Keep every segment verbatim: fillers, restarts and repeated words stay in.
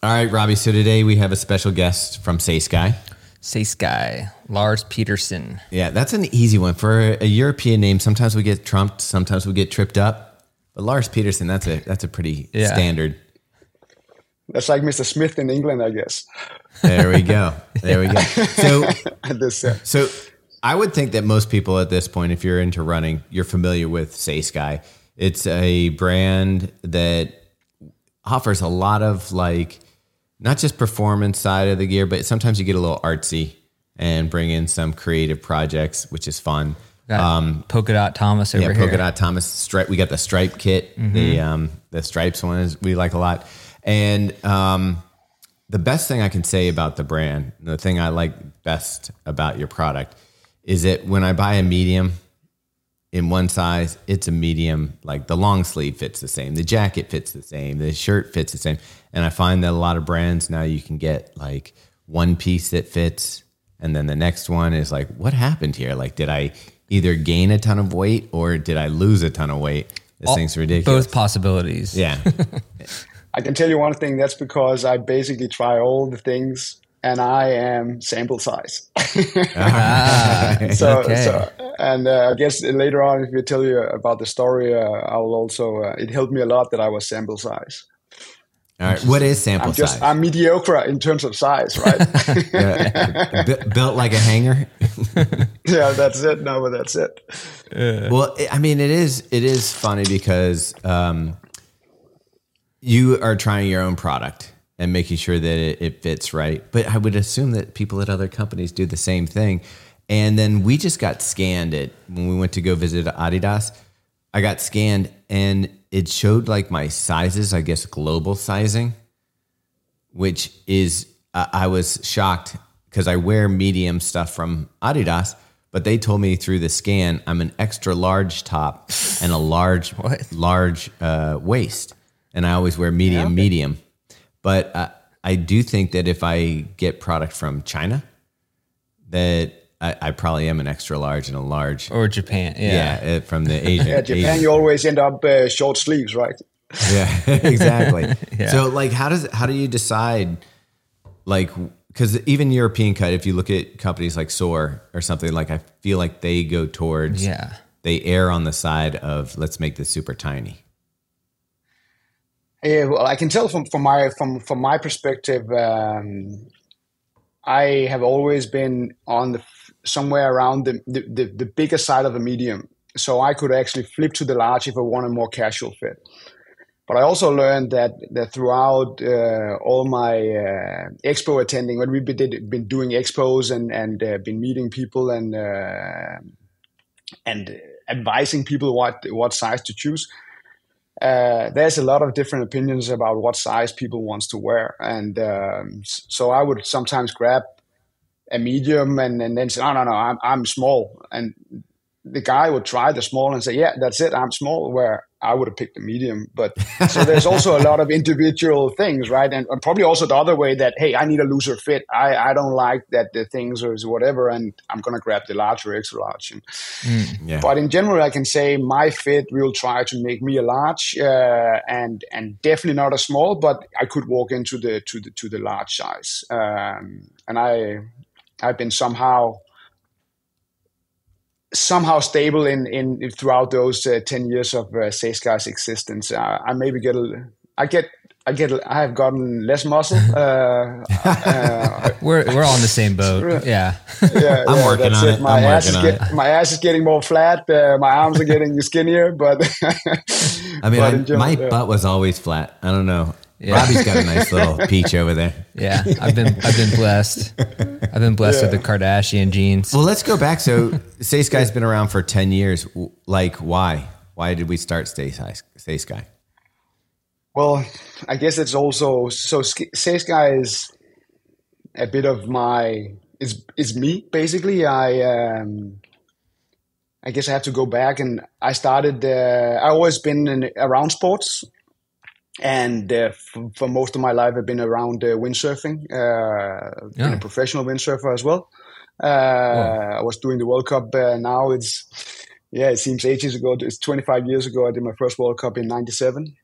All right, Robbie. So today we have a special guest from SaySky. SaySky, Lars Peterson. Yeah, that's an easy one. For a European name, sometimes we get trumped, sometimes we get tripped up. But Lars Peterson, that's a that's a pretty yeah. standard. That's like Mister Smith in England, I guess. There we go. There we go. So, this, uh, so I would think that most people at this point, if you're into running, you're familiar with SaySky. It's a brand that offers a lot of like, not just performance side of the gear, but sometimes you get a little artsy and bring in some creative projects, which is fun. Got um, Polka Dot Thomas over yeah, here. Polka Dot Thomas stripe. We got the stripe kit. Mm-hmm. The um, the stripes one is we like a lot. And um, the best thing I can say about the brand, the thing I like best about your product, is that when I buy a medium in one size, it's a medium. Like the long sleeve fits the same, the jacket fits the same, the shirt fits the same. And I find that a lot of brands now you can get like one piece that fits, and then the next one is like, what happened here? Like, did I either gain a ton of weight or did I lose a ton of weight? This All, thing's ridiculous. Both possibilities. Yeah. I can tell you one thing. That's because I basically try all the things, and I am sample size. ah, so, okay. so, and uh, I guess later on, if we tell you about the story, uh, I will also. Uh, it helped me a lot that I was sample size. All right. What is sample I'm just, size? I'm mediocre in terms of size, right? yeah, b- built like a hanger. yeah, that's it. No, but that's it. Yeah. Well, I mean, it is. It is funny because um, you are trying your own product and making sure that it, it fits right. But I would assume that people at other companies do the same thing. And then we just got scanned it when we went to go visit Adidas. I got scanned and it showed like my sizes, I guess global sizing, which is, uh, I was shocked because I wear medium stuff from Adidas, but they told me through the scan, I'm an extra large top and a large, large uh, waist. And I always wear medium, yeah, okay. medium. But uh, I do think that if I get product from China, that I, I probably am an extra large and a large. Or Japan, yeah. Yeah, from the Asian. Yeah, Japan, Asian. You always end up uh, short sleeves, right? Yeah, exactly. yeah. So, like, how does how do you decide, like, because even European cut, if you look at companies like Soar or something, like, I feel like they go towards, yeah. they err on the side of let's make this super tiny. Yeah, well, I can tell from, from my from from my perspective, um, I have always been on the somewhere around the, the, the, the bigger side of a medium. So I could actually flip to the large if I want a more casual fit. But I also learned that, that throughout uh, all my uh, expo attending, when we've been, been doing expos and, and uh, been meeting people and uh, and advising people what, what size to choose, uh, there's a lot of different opinions about what size people wants to wear. And um, so I would sometimes grab a medium and, and then say, no, no, no, I'm, I'm small. And the guy would try the small and say, yeah, that's it, I'm small, where I would have picked the medium. But so there's also a lot of individual things, right? And, and probably also the other way that, hey, I need a looser fit. I, I don't like that the things or whatever, and I'm going to grab the large or extra large. And, mm, yeah. But in general, I can say my fit will try to make me a large uh, and and definitely not a small, but I could walk into the to the to the large size. Um, and I I've been somehow. somehow stable in, in throughout those uh, ten years of uh, SaySky's existence. Uh, I maybe get a, I get, I get, I have gotten less muscle. Uh, uh, we're we're all in the same boat. Yeah, yeah I'm yeah, working that's on it. it. My I'm ass is working on get, it. my ass is getting more flat. Uh, my arms are getting skinnier, but I mean, but I, general, my yeah. butt was always flat. I don't know. Yeah. Robbie's got a nice little peach over there. Yeah, I've been I've been blessed. I've been blessed Yeah. with the Kardashian genes. Well, let's go back. So, SaySky's been around for ten years. Like, why? Why did we start SaySky? SaySky? Well, I guess it's also so. SaySky is a bit of my. It's it's me basically. I um, I guess I have to go back, and I started. Uh, I always been in, around sports. And uh, for, for most of my life, I've been around uh, windsurfing. Uh, yeah. Been a professional windsurfer as well. Uh, I was doing the World Cup. Uh, now it's, yeah, it seems ages ago. It's twenty-five years ago. I did my first World Cup in ninety-seven.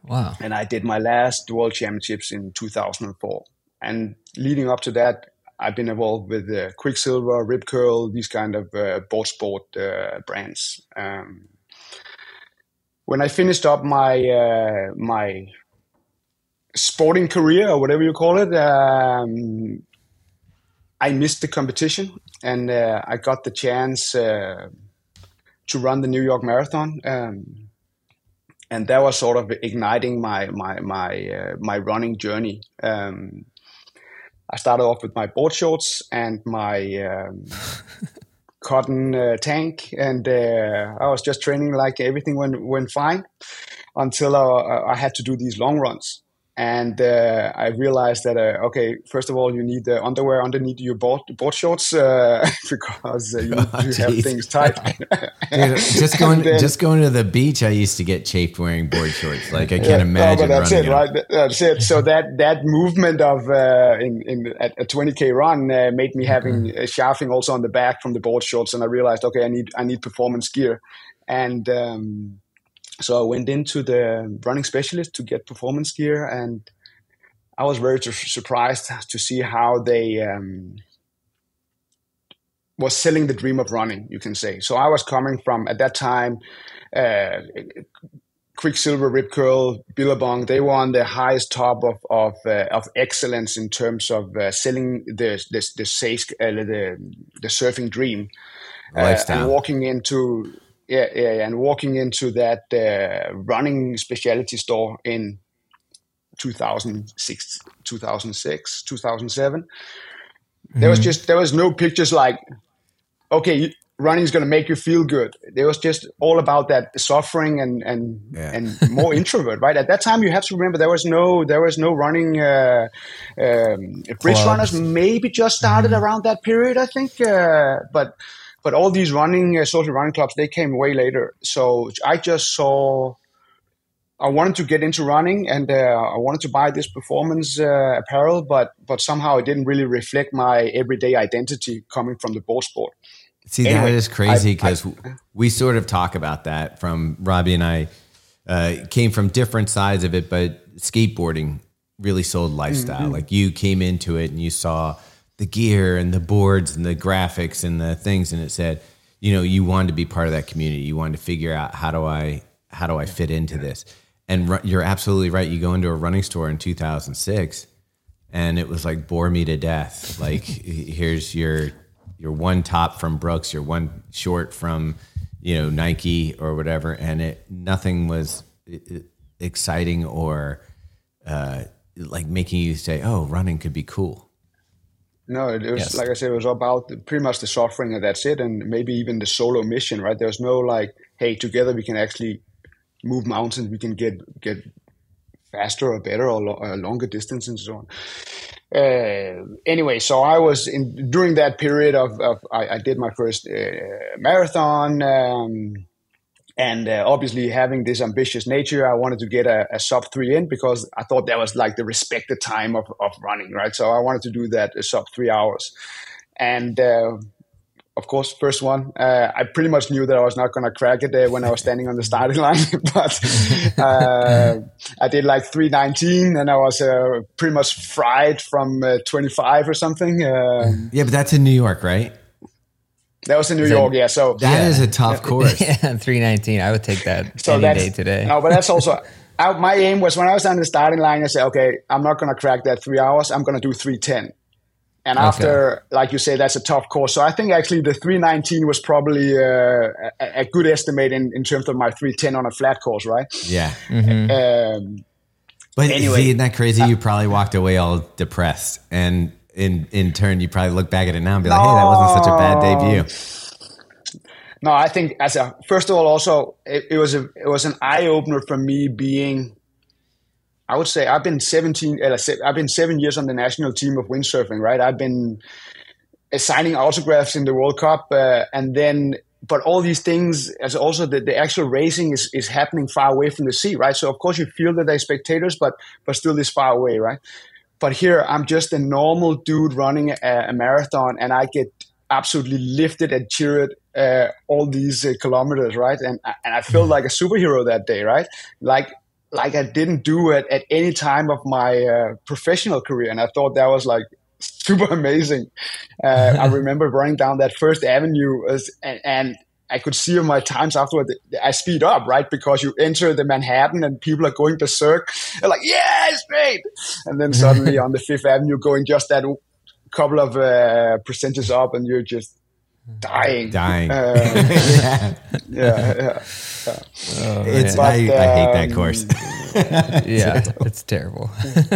Wow. And I did my last World Championships in two thousand four. And leading up to that, I've been involved with uh, Quicksilver, Rip Curl, these kind of uh, board sport uh, brands. Um, when I finished up my uh, my sporting career, or whatever you call it, um, I missed the competition, and uh, I got the chance uh, to run the New York Marathon. Um, and that was sort of igniting my my my uh, my running journey. Um, I started off with my board shorts and my um, cotton uh, tank, and uh, I was just training like everything went went fine until I, I had to do these long runs. And uh, I realized that, uh, okay, first of all, you need the underwear underneath your board, board shorts uh, because uh, you need Oh, to have things tight. Dude, just going then, just going to the beach, I used to get chafed wearing board shorts. Like I can't yeah, imagine. No, but that's running it, out. right? That's it. So that that movement of uh, in in a twenty K run uh, made me having a chafing also on the back from the board shorts, and I realized, okay, I need I need performance gear, and um, so I went into the running specialist to get performance gear, and I was very surprised to see how they um, was selling the dream of running, you can say. So I was coming from, at that time, uh, Quicksilver, Rip Curl, Billabong, they were on the highest top of of, uh, of excellence in terms of uh, selling the the the, safe, uh, the the surfing dream, uh, and walking into yeah, yeah and walking into that uh, running specialty store in two thousand six, two thousand six, two thousand seven. Mm-hmm. There was just there was no pictures like, okay, running is going to make you feel good. There was just all about that suffering and and yeah. and more introvert, right? At that time, you have to remember there was no there was no running. Uh, um, bridge Clubs. Runners maybe just started mm-hmm. around that period, I think. Uh, but but all these running uh, social running clubs, they came way later. So I just saw. I wanted to get into running, and uh, I wanted to buy this performance uh, apparel, but but somehow it didn't really reflect my everyday identity coming from the board sport. See, anyway, that is crazy because we sort of talk about that. From Robbie and I uh, came from different sides of it, but skateboarding really sold lifestyle. Mm-hmm. Like you came into it and you saw the gear and the boards and the graphics and the things, and it said, you know, you wanted to be part of that community. You wanted to figure out how do I how do I fit into this. And ru- you're absolutely right. You go into a running store in two thousand six, and it was like bore me to death. Like here's your your one top from Brooks, your one short from, you know, Nike or whatever, and it nothing was exciting or uh, like making you say, "Oh, running could be cool." No, it was yes. like I said, it was about pretty much the suffering, and that's it, and maybe even the solo mission. Right? There's no like, hey, together we can actually move mountains, we can get get faster or better or, lo- or longer distance and so on. Uh, anyway, so I was in during that period of, of I, I did my first uh, marathon, um, and uh, obviously having this ambitious nature, I wanted to get a, a sub three in because I thought that was like the respected time of, of running, right? So I wanted to do that a sub three hours, and. Uh, Of course, first one, uh, I pretty much knew that I was not going to crack it uh, when I was standing on the starting line, but uh, I did like three nineteen, and I was uh, pretty much fried from uh, twenty-five or something. Uh, yeah, but that's in New York, right? That was in New is York, that, yeah. So that yeah. is a tough course. Yeah, three nineteen. I would take that so any day today. No, but that's also I, my aim was when I was on the starting line. I said, okay, I'm not going to crack that three hours. I'm going to do three ten. And after, okay. like you say, that's a tough course. So I think actually the three nineteen was probably uh, a, a good estimate in, in terms of my three ten on a flat course, right? Yeah. Mm-hmm. Um, but anyway, isn't that crazy? Uh, you probably walked away all depressed. And in, in turn, you probably look back at it now and be like, no, hey, that wasn't such a bad debut. No, I think as a, first of all, also, it, it was a it was an eye-opener for me being, I would say I've been seventeen. I've been seven years on the national team of windsurfing. Right, I've been signing autographs in the World Cup, uh, and then, but all these things, as also the, the actual racing is is happening far away from the sea. Right, so of course you feel that they're spectators, but but still this far away. Right, but here I'm just a normal dude running a, a marathon, and I get absolutely lifted and cheered uh, all these uh, kilometers. Right, and and I feel like a superhero that day. Right, like. like I didn't do it at any time of my uh, professional career. And I thought that was like super amazing. Uh, I remember running down that First Avenue as, and, and I could see on my times afterward that I speed up, right? Because you enter the Manhattan and people are going berserk. They're like, yeah, it's great. And then suddenly on the Fifth Avenue going just that couple of uh, percentages up and you're just dying. Dying. Uh, yeah. yeah, yeah, yeah. Oh, it's, but, I, um, I hate that course. Yeah, it's terrible.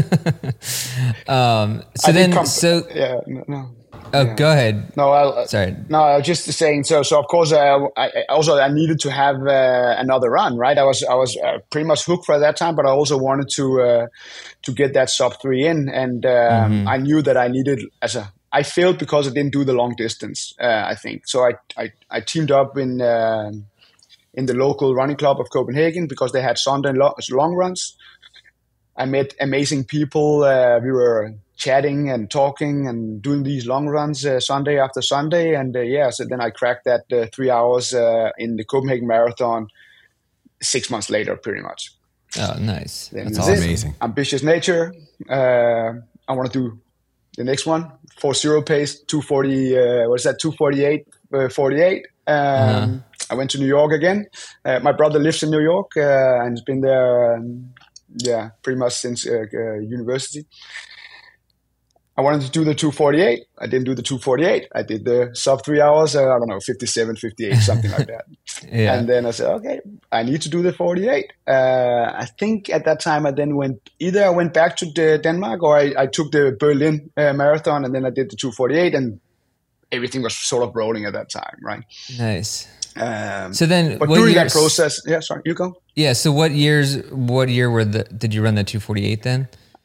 um, so I then, comp- so... Yeah, no, no. Oh, yeah. Go ahead. No, I, sorry. No, I was just saying. So, so of course, uh, I also I needed to have uh, another run, right? I was I was uh, pretty much hooked for that time, but I also wanted to uh, to get that sub three in, and um, mm-hmm. I knew that I needed as a. I failed because I didn't do the long distance. Uh, I think so. I I, I teamed up in uh, in the local running club of Copenhagen because they had Sunday long, long runs. I met amazing people. Uh, we were chatting and talking and doing these long runs uh, Sunday after Sunday. And uh, yeah, so then I cracked that uh, three hours uh, in the Copenhagen Marathon six months later, pretty much. Oh, nice. Then That's awesome. Amazing. Ambitious nature. Uh, I want to do the next one, four zero pace, two forty, uh, what is that, two forty-eight, uh, forty-eight. Um, uh-huh. I went to New York again. Uh, my brother lives in New York uh, and has been there, um, yeah, pretty much since uh, uh, university. I wanted to do the two forty-eight. I didn't do the two forty-eight. I did the sub three hours, uh, I don't know, fifty-seven, fifty-eight, something like that. Yeah. And then I said, okay, I need to do the forty-eight. Uh, I think at that time I then went, either I went back to the Denmark or I, I took the Berlin uh, Marathon and then I did the two forty-eight and everything was sort of rolling at that time, right? Nice. Um, so then, but during years, that process, yeah, sorry, you go. Yeah. So what years, what year were the, did you run the two forty-eight then?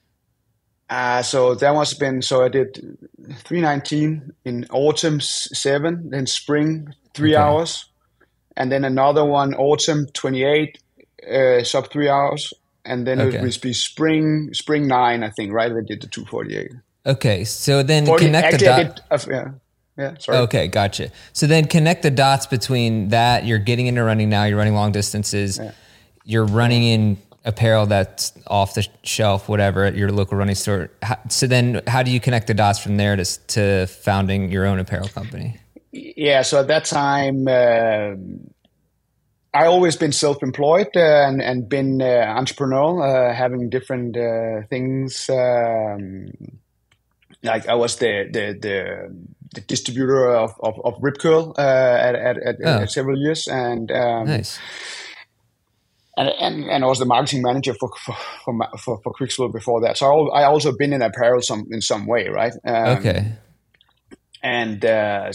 Uh, so that must have been, so I did three nineteen in autumn seven, then spring three okay. hours, and then another one autumn twenty-eight, uh, sub three hours, and then okay. it would be spring spring nine, I think, right? I did the two forty-eight. Okay, so then forty, connect actually, the I did, uh, yeah, yeah, sorry. Okay, gotcha. So then connect the dots between that, you're getting into running now, you're running long distances, yeah. you're running in apparel that's off the shelf, whatever, at your local running store. So then how do you connect the dots from there to, to founding your own apparel company? Yeah, so at that time, uh, I always been self-employed uh, and, and been uh, entrepreneurial, uh, having different uh, things. Um, like I was the the the, the distributor of, of, of Rip Curl uh, at, at, at, oh. at several years. And um, nice. And, and and I was the marketing manager for for for, for Quicksilver before that. So I also been in apparel some in some way, right? Um, okay. And uh,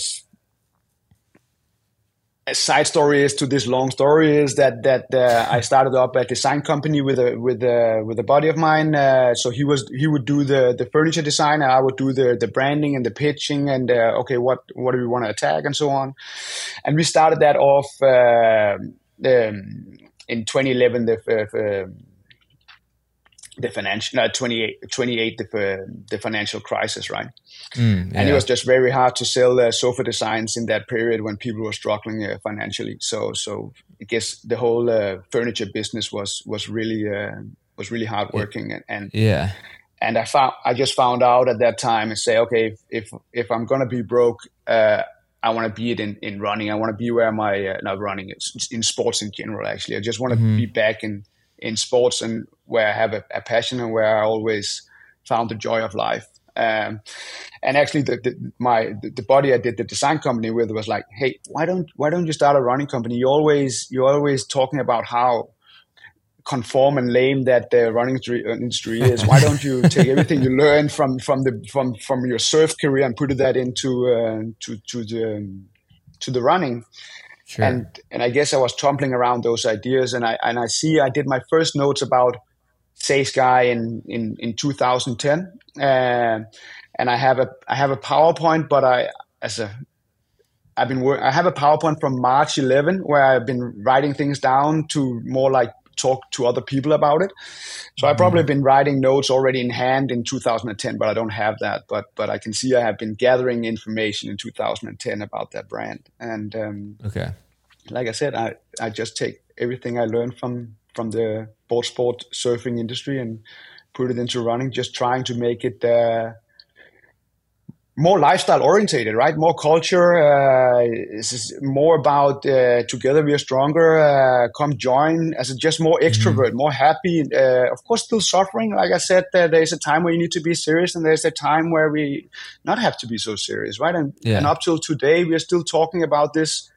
a side story is to this long story is that that uh, I started up a design company with a with a with a buddy of mine. Uh, so he was he would do the the furniture design, and I would do the the branding and the pitching and uh, okay, what what do we want to attack and so on. And we started that off. Uh, um, In twenty eleven, the uh, the financial no, twenty-eight, twenty-eight the uh, the financial crisis, right? Mm, yeah. And it was just very hard to sell uh, sofa designs in that period when people were struggling uh, financially. So, so I guess the whole uh, furniture business was was really uh, was really hard working, and, and yeah. And I found I just found out at that time and say, okay, if if, if I'm gonna be broke. Uh, I want to be it in, in running. I want to be where my, uh, not running, it's in sports in general, actually. I just want to mm-hmm. be back in, in sports and where I have a, a passion and where I always found the joy of life. Um, and actually the, the, my, the, the buddy I did the design company with was like, hey, why don't, why don't you start a running company? You always, you're always talking about how conform and lame that the running industry is. Why don't you take everything you learned from from the from from your surf career and put that into uh, to to the to the running? Sure. And and I guess I was tumbling around those ideas, and I and I see I did my first notes about SaySky in in in two thousand ten, uh, and I have a I have a PowerPoint, but I as a I've been I have a PowerPoint from March eleventh where I've been writing things down to more like talk to other people about it. So I've probably been writing notes already in hand in two thousand ten, but I don't have that. But but I can see I have been gathering information in two thousand ten about that brand. And um, okay, like I said, I, I just take everything I learned from from the board sport surfing industry and put it into running, just trying to make it uh, more lifestyle orientated, right? More culture. Uh, this is more about uh, together we are stronger. Uh, come join as a just more extrovert, mm-hmm. more happy. Uh, of course, still suffering. Like I said, uh, there's a time where you need to be serious, and there's a time where we not have to be so serious, right? And, yeah. and up till today, we are still talking about this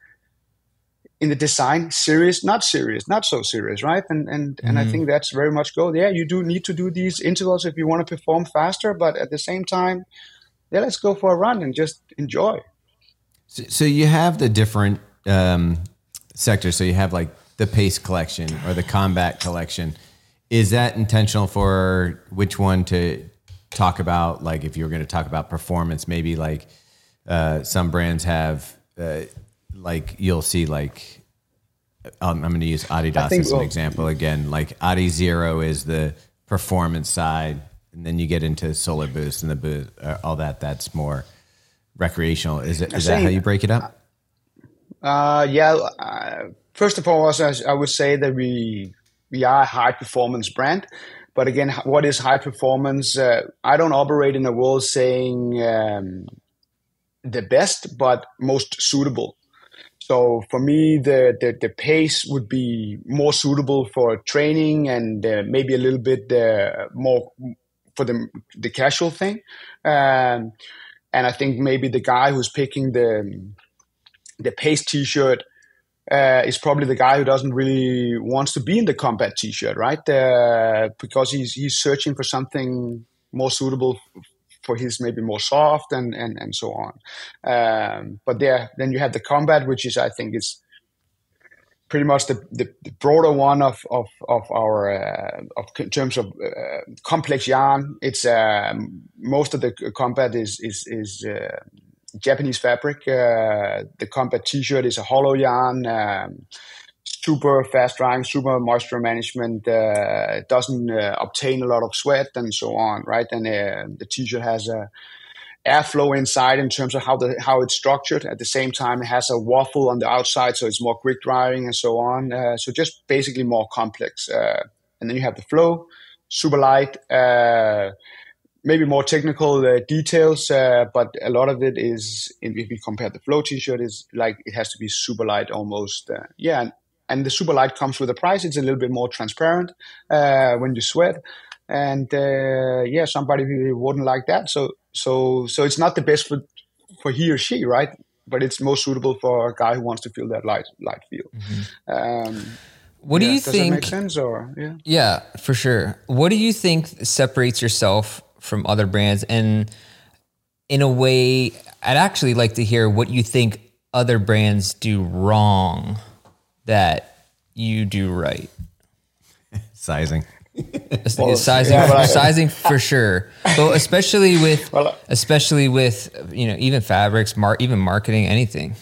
in the design: serious, not serious, not so serious, right? And and mm-hmm. and I think that's very much go. Yeah, you do need to do these intervals if you want to perform faster, but at the same time, yeah, let's go for a run and just enjoy. So, so you have the different um, sectors. So you have like the pace collection or the combat collection. Is that intentional for which one to talk about? Like if you were going to talk about performance, maybe like uh, some brands have, uh, like you'll see like, um, I'm going to use Adidas think, as an well, example again. Like Adizero is the performance side. And then you get into Solar Boost and the boost, uh, all that. That's more recreational. Is it? Is that how you break it up? Uh, yeah. Uh, first of all, I, I would say that we we are a high performance brand. But again, what is high performance? Uh, I don't operate in a world saying um, the best, but most suitable. So for me, the, the, the pace would be more suitable for training and uh, maybe a little bit uh, more for the the casual thing. Um, and I think maybe the guy who's picking the the pace t-shirt uh, is probably the guy who doesn't really wants to be in the combat t-shirt, right? Uh, because he's he's searching for something more suitable for his maybe more soft and and, and so on. Um, but there, then you have the combat, which is I think is pretty much the, the, the broader one of of of our uh, of in terms of uh, complex yarn. It's um, most of the combat is is is uh, Japanese fabric. Uh, the combat t-shirt is a hollow yarn, um, super fast drying, super moisture management. Uh, doesn't uh, obtain a lot of sweat and so on, right? And uh, the t-shirt has a airflow inside in terms of how the how it's structured. At the same time, it has a waffle on the outside, so it's more quick drying and so on. Uh, so just basically more complex. Uh, and then you have the flow, super light, uh, maybe more technical uh, details, uh, but a lot of it is, if we compare the flow t-shirt, is like it has to be super light almost. Uh, yeah, and, and the super light comes with a price. It's a little bit more transparent uh, when you sweat. And uh, yeah, somebody wouldn't like that. So So, so it's not the best for for he or she, right? But it's most suitable for a guy who wants to feel that light light feel. Mm-hmm. Um, what do yeah, you does think? Does that make sense? Or yeah, yeah, for sure. What do you think separates yourself from other brands? And in a way, I'd actually like to hear what you think other brands do wrong that you do right. Sizing. Well, sizing, yeah, I, sizing for sure, but especially with, well, especially with, you know, even fabrics, mar- even marketing, anything.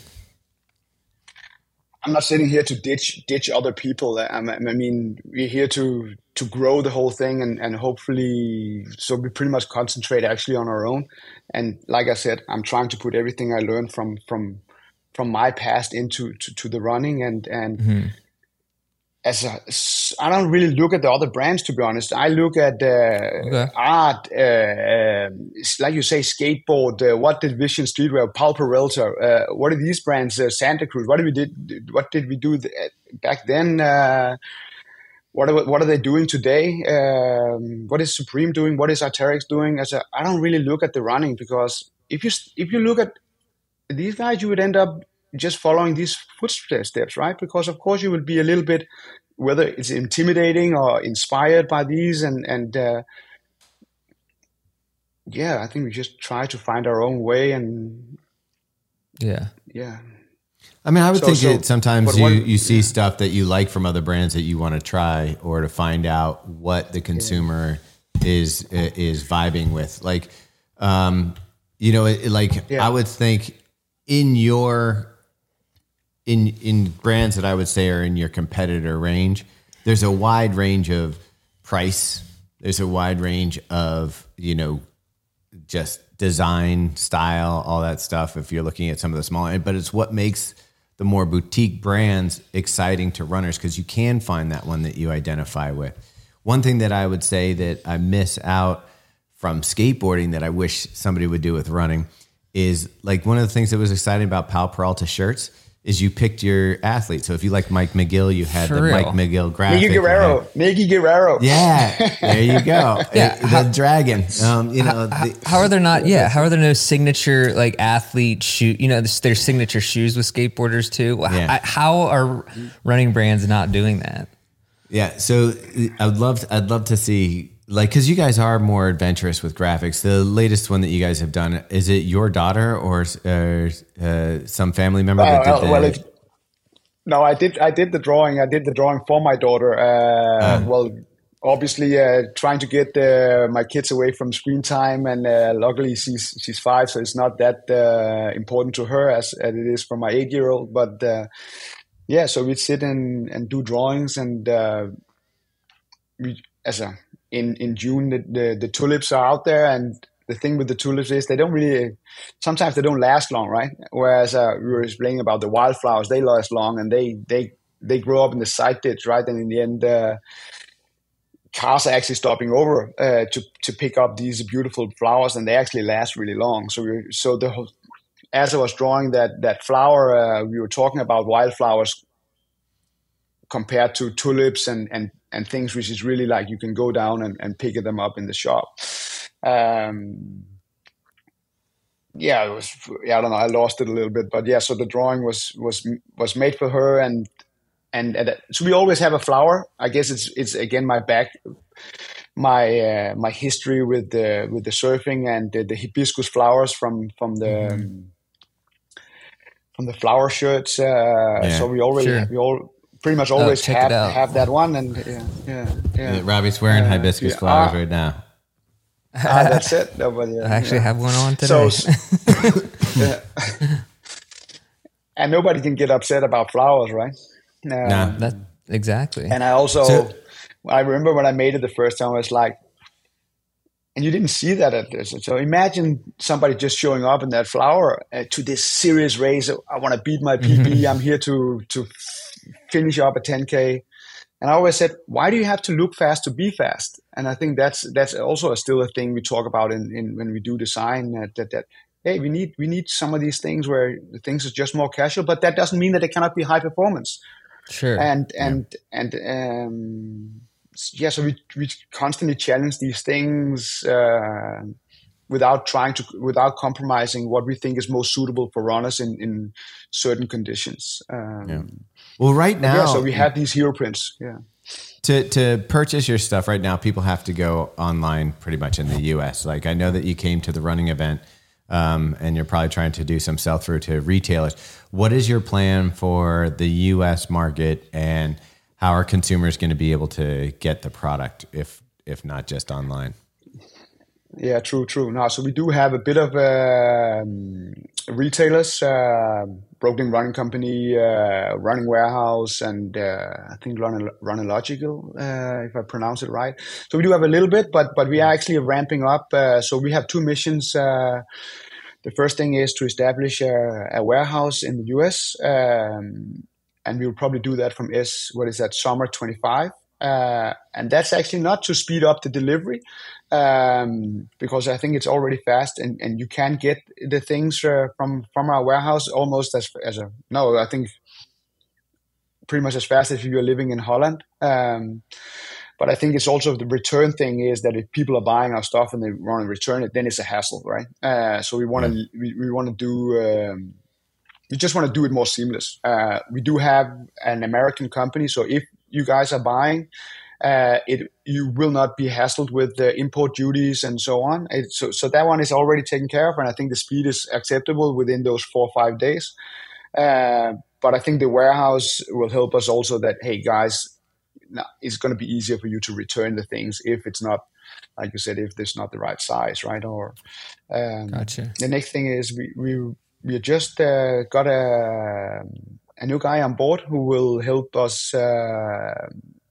I'm not sitting here to ditch ditch other people. I mean, we're here to to grow the whole thing, and and hopefully, so we pretty much concentrate actually on our own. And like I said, I'm trying to put everything I learned from from from my past into to, to the running, and and. Mm-hmm. As a, I don't really look at the other brands, to be honest. I look at uh, okay. art, uh, uh, like you say, skateboard. Uh, what did Vision Streetwear, Paul Peralta? Uh, what are these brands? Uh, Santa Cruz. What did we did? What did we do th- back then? Uh, what are what are they doing today? Um, what is Supreme doing? What is Arc'teryx doing? As a, I don't really look at the running, because if you if you look at these guys, you would end up just following these footsteps, right? Because of course you will be a little bit, whether it's intimidating or inspired by these, and and uh, yeah, I think we just try to find our own way, and yeah, yeah. I mean, I would so, think so, it, sometimes you, what, you see yeah. stuff that you like from other brands that you want to try, or to find out what the consumer yeah. is is vibing with. Like, um, you know, it, like yeah. I would think in your in in brands that I would say are in your competitor range, there's a wide range of price. There's a wide range of, you know, just design, style, all that stuff. If you're looking at some of the smaller, but it's what makes the more boutique brands exciting to runners because you can find that one that you identify with. One thing that I would say that I miss out from skateboarding that I wish somebody would do with running is like one of the things that was exciting about Pal Peralta shirts is you picked your athlete. So if you like Mike McGill, you had For the real. Mike McGill graphic. Nicky Guerrero, Nicky Guerrero. Yeah, there you go. Yeah, the how- dragon. Um, you know, the, How are there not? Yeah, how are there no signature like athlete shoe? You know, there's signature shoes with skateboarders too. Yeah. I- How are running brands not doing that? yeah. So I would love, I'd love to see like because you guys are more adventurous with graphics. The latest one that you guys have done, is it your daughter or uh, uh, some family member that Uh, did the, well, it, no, I did. I did the drawing. I did the drawing for my daughter. Uh, well, obviously, uh, trying to get uh, my kids away from screen time, and uh, luckily she's she's five, so it's not that uh, important to her as, as it is for my eight-year-old. But uh, yeah, so we'd sit and, and do drawings, and uh, we as a in in June the, the the tulips are out there, and the thing with the tulips is they don't really, sometimes they don't last long, right? Whereas uh, we were explaining about the wildflowers, they last long and they they they grow up in the side ditch, right? And in the end, uh, cars are actually stopping over uh, to to pick up these beautiful flowers, and they actually last really long. So we so the whole, as I was drawing that that flower, uh, we were talking about wildflowers compared to tulips and and and things which is really like you can go down and, and pick them up in the shop. Um, yeah, it was. Yeah, I don't know. I lost it a little bit, but yeah. So the drawing was was was made for her, and and, and so we always have a flower. I guess it's it's again my back, my uh, my history with the with the surfing and the, the hibiscus flowers from from the. Mm-hmm. Um, from the flower shirts, uh, Yeah, so we already sure. we all pretty much always check it have out. have that one, and yeah, yeah, yeah. Uh, Robbie's wearing hibiscus yeah. flowers Ah. right now. Ah, that's it. No, but, yeah, I actually yeah. have one on today. So, yeah. And nobody can get upset about flowers, right? Um, Nah. That exactly. And I also, So- I remember when I made it the first time, I was like, and you didn't see that at this. So imagine somebody just showing up in that flower uh, to this serious race. I want to beat my P B. I'm here to to finish up a ten K. And I always said, why do you have to look fast to be fast? And I think that's that's also a, still a thing we talk about in, in when we do design. That, that that hey, we need we need some of these things where the things are just more casual, but that doesn't mean that they cannot be high performance. Sure. And and and um, yeah, so we we constantly challenge these things uh, without trying to without compromising what we think is most suitable for runners in, in certain conditions. Um, Yeah. Well, right now, yeah, so we have these hero prints. Yeah. to to purchase your stuff right now, people have to go online pretty much in the U S. Like I know that you came to the running event, um, and you're probably trying to do some sell through to retailers. What is your plan for the U S market, and how are consumers going to be able to get the product if if not just online? Yeah, true, true. Now, so we do have a bit of um, retailers, uh, Brooklyn Running Company, uh, Running Warehouse, and uh, I think Run Runological, uh, if I pronounce it right. So we do have a little bit, but but we are actually ramping up. Uh, so we have two missions. Uh, the first thing is to establish a, a warehouse in the U S, um, and we will probably do that from S. What is that? Summer twenty-five. Uh, and that's actually not to speed up the delivery, um, because I think it's already fast, and, and you can get the things uh, from from our warehouse almost as as a no, I think pretty much as fast as if you're living in Holland. Um, but I think it's also the return thing is that if people are buying our stuff and they want to return it, then it's a hassle, right? Uh, so we want to Yeah. we, we want to do. Um, we just want to do it more seamless. Uh, we do have an American company, so if you guys are buying, uh, it you will not be hassled with the import duties and so on. It, so, so that one is already taken care of, and I think the speed is acceptable within those four or five days. Uh, but I think the warehouse will help us also. That hey, guys, now it's going to be easier for you to return the things if it's not, like you said, if it's not the right size, right? Or um, Gotcha. the next thing is we we we just uh, got a. a new guy on board who will help us uh,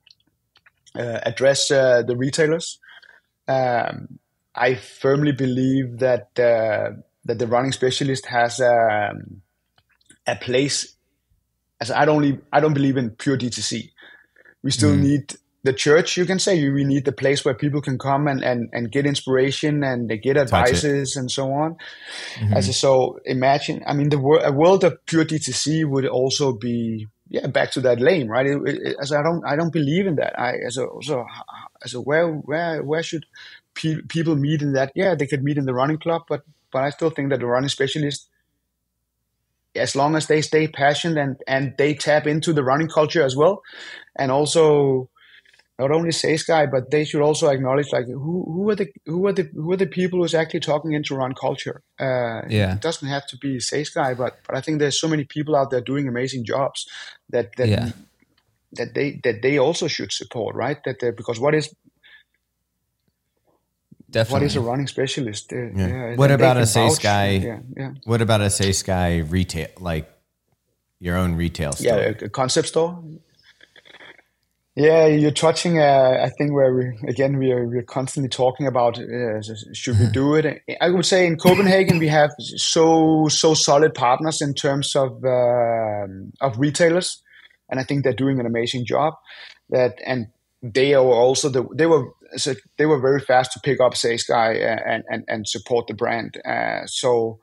uh, address uh, the retailers. Um, I firmly believe that uh, that the running specialist has um, a place as I don't I don't believe in pure D T C. We still mm. need the church, you can say. We need the place where people can come and, and, and get inspiration and they get advices and so on. Mm-hmm. As a, so imagine, I mean, the wor- a world of pure D T C would also be, yeah, back to that lane, right? It, it, as I don't, I don't believe in that. I as a, so as a where where where should pe- people meet in that? Yeah, they could meet in the running club, but but I still think that the running specialist, as long as they stay passionate and and they tap into the running culture as well, and also not only say Sky, but they should also acknowledge like who who are the who are the who are the people who's actually talking into run culture. Uh, yeah, it doesn't have to be say Sky, but but I think there's so many people out there doing amazing jobs that that yeah. that they that they also should support, right? That they, because what is Definitely. What is a running specialist? Uh, yeah. Yeah, what about a say vouch. Sky? Yeah, yeah. What about a say Sky retail, like your own retail store? Yeah, a, a concept store. Yeah, you're touching. Uh, I think where we again we are we're constantly talking about uh, should we do it? I would say in Copenhagen we have so so solid partners in terms of uh, of retailers, and I think they're doing an amazing job. That and they are also the they were so they were very fast to pick up Say Sky and and and support the brand. Uh, so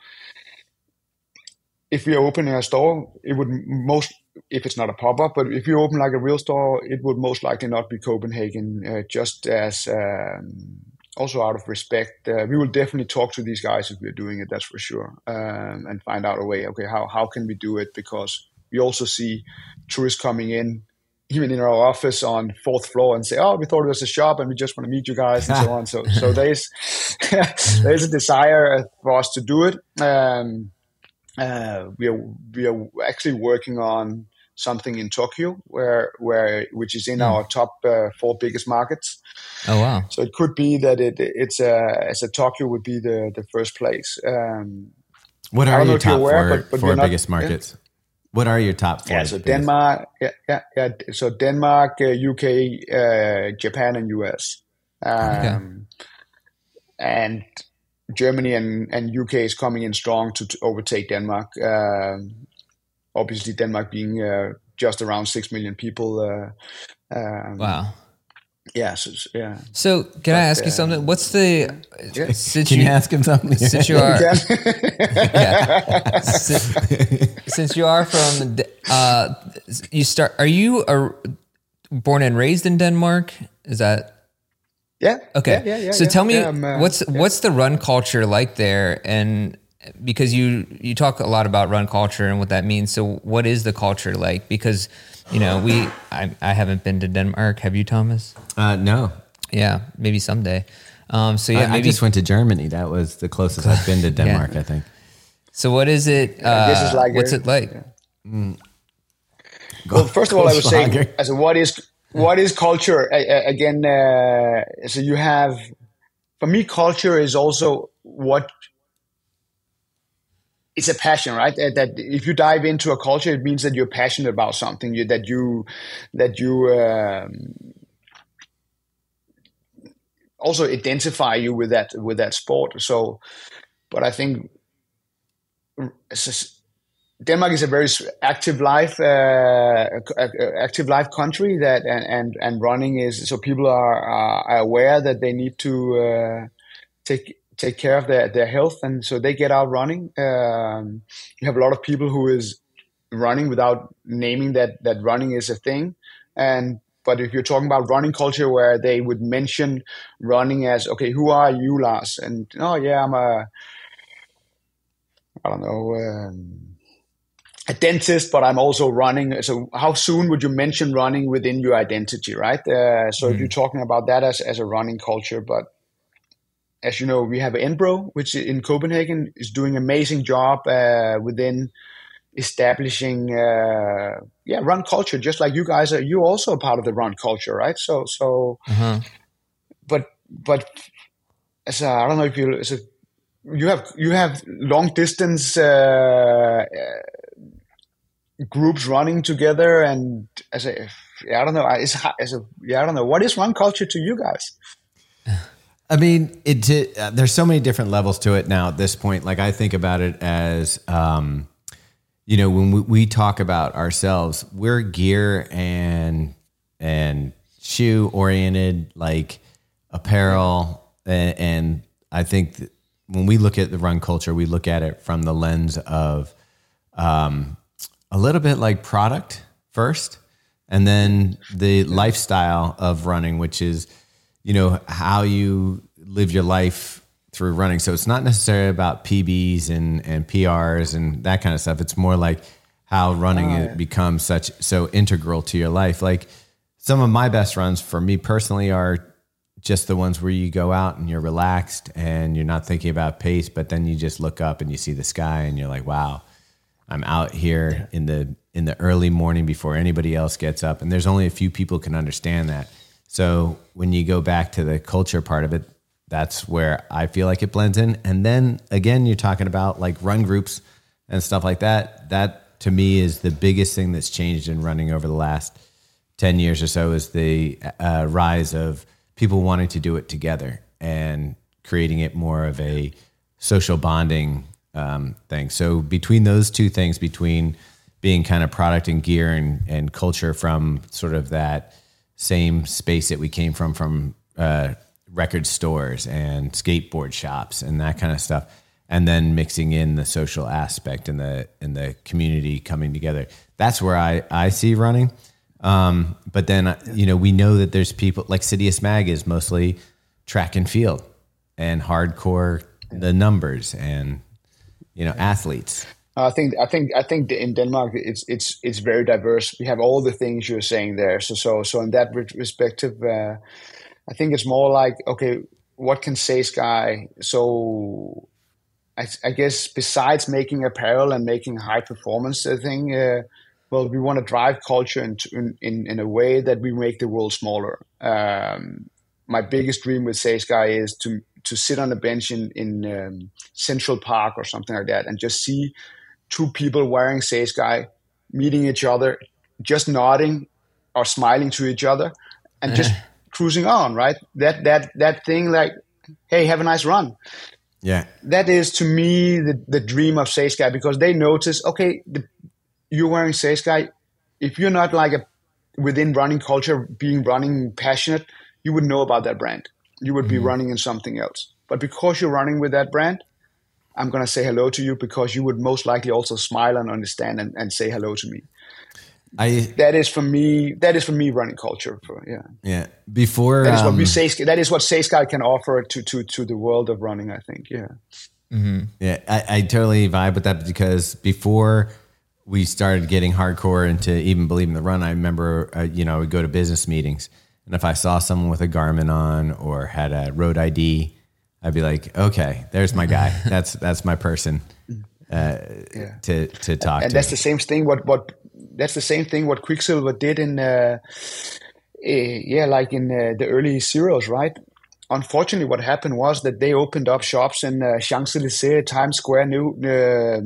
if we are opening a store, it would most. If it's not a pop-up, but if you open like a real store, it would most likely not be Copenhagen, uh, just as um, also out of respect. Uh, we will definitely talk to these guys if we're doing it, that's for sure, um, and find out a way, okay, how, how can we do it? Because we also see tourists coming in, even in our office on fourth floor and say, oh, we thought it was a shop and we just want to meet you guys and so on. So so there's, there's a desire for us to do it. Um, Uh, we are we are actually working on something in Tokyo, where where which is in mm. our top uh, four biggest markets. Oh wow! So it could be that it it's uh, as a Tokyo would be the, the first place. Um, what are your top aware, four, but, but four not, biggest markets? Yeah. What are your top four? Yeah, so biggest? Denmark, yeah, yeah, yeah. So Denmark, uh, U K, uh, Japan, and U S. Um, okay. And Germany and, and U K is coming in strong to, to overtake Denmark. Uh, obviously, Denmark being uh, just around six million people. Uh, um, wow. Yeah. So, yeah. So, can but, I ask you uh, something? What's the? Yeah. Since can you, you ask him something? Since you are, yeah. since, since you are from, uh, you start. Are you a, born and raised in Denmark? Is that? Yeah. Okay. Yeah, yeah, yeah, so yeah. tell me, yeah, um, uh, what's yeah. what's the run culture like there? And because you you talk a lot about run culture and what that means. So what is the culture like? Because you know we I, I haven't been to Denmark. Have you, Thomas? Uh, no. Yeah, maybe someday. Um, so yeah, I, maybe I just went to Germany. That was the closest I've been to Denmark. yeah. I think. So what is it? Uh, yeah, this is like what's a, it like? Yeah. Mm. Well, first of all, I would say, as a, what is what is culture? Uh, again, uh, so you have, for me, culture is also what. It's a passion, right? That, that if you dive into a culture, it means that you're passionate about something. You, that you, that you um, also identify you with that with that sport. So, but I think Denmark is a very active life, uh, active life country. That and, and, and running is so people are, are aware that they need to uh, take. take care of their, their health, and so they get out running. Um, you have a lot of people who is running without naming that, that running is a thing. And but if you're talking about running culture, where they would mention running as, okay, who are you, Lars? And oh yeah, I'm a, I don't know, um, a dentist, but I'm also running. So how soon would you mention running within your identity, right? Uh, so mm. if you're talking about that as, as a running culture, but as you know, we have Enbro, which in Copenhagen is doing an amazing job uh, within establishing, uh, yeah, run culture. Just like you guys are, you're also a part of the run culture, right? So, so, uh-huh. but, but, as a, I don't know if you, as a, you have you have long distance uh, uh, groups running together, and as a, I don't know, it's as a, yeah, I don't know, what is run culture to you guys? I mean, it, it uh, there's so many different levels to it now at this point. Like I think about it as, um, you know, when we, we talk about ourselves, we're gear and and shoe oriented, like apparel, and, and I think that when we look at the run culture, we look at it from the lens of um, a little bit like product first, and then the lifestyle of running, which is, you know, how you live your life through running. So it's not necessarily about P Bs and, and P Rs and that kind of stuff. It's more like how running oh, yeah. becomes such so integral to your life. Like some of my best runs for me personally are just the ones where you go out and you're relaxed and you're not thinking about pace, but then you just look up and you see the sky and you're like, wow, I'm out here yeah. in the in the early morning before anybody else gets up. And there's only a few people can understand that. So when you go back to the culture part of it, that's where I feel like it blends in. And then again, you're talking about like run groups and stuff like that. That to me is the biggest thing that's changed in running over the last ten years or so, is the uh, rise of people wanting to do it together and creating it more of a social bonding um, thing. So between those two things, between being kind of product and gear and, and culture from sort of that same space that we came from, from uh, record stores and skateboard shops and that kind of stuff, and then mixing in the social aspect and the and the community coming together. That's where I, I see running. Um, but then, you know, we know that there's people like Citius Mag is mostly track and field and hardcore, the numbers and, you know, athletes. I think, I think, I think in Denmark, it's, it's, it's very diverse. We have all the things you're saying there. So, so, so in that respective, uh, I think it's more like, okay, what can SaySky? So I, I guess besides making apparel and making high performance thing, uh, well, we want to drive culture in, in, in a way that we make the world smaller. Um, my biggest dream with SaySky is to to sit on a bench in, in um, Central Park or something like that and just see two people wearing SaySky, meeting each other, just nodding or smiling to each other and just cruising on, right? That that that thing like, hey, have a nice run. Yeah. That is to me the, the dream of SaySky, because they notice, okay, the you're wearing SaySky. If you're not like a within running culture, being running passionate, you would know about that brand. You would be mm-hmm. running in something else. But because you're running with that brand, I'm going to say hello to you, because you would most likely also smile and understand and, and say hello to me. I that is for me. That is for me running culture. For, yeah, yeah. Before that is um, what we say. That is what SaySky can offer to to to the world of running, I think. Yeah. Mm-hmm. Yeah, I, I totally vibe with that, because before we started getting hardcore into even believing the run, I remember, uh, you know, I would go to business meetings, and if I saw someone with a Garmin on or had a road I D, I'd be like, okay, there's my guy. That's, that's my person, uh, yeah. to, to talk and, and to. that's the same thing. What, what, that's the same thing what Quiksilver did in, uh, uh yeah, like in uh, the early zeros, right? Unfortunately, what happened was that they opened up shops in uh, Champs-Élysées, Times Square, New, uh,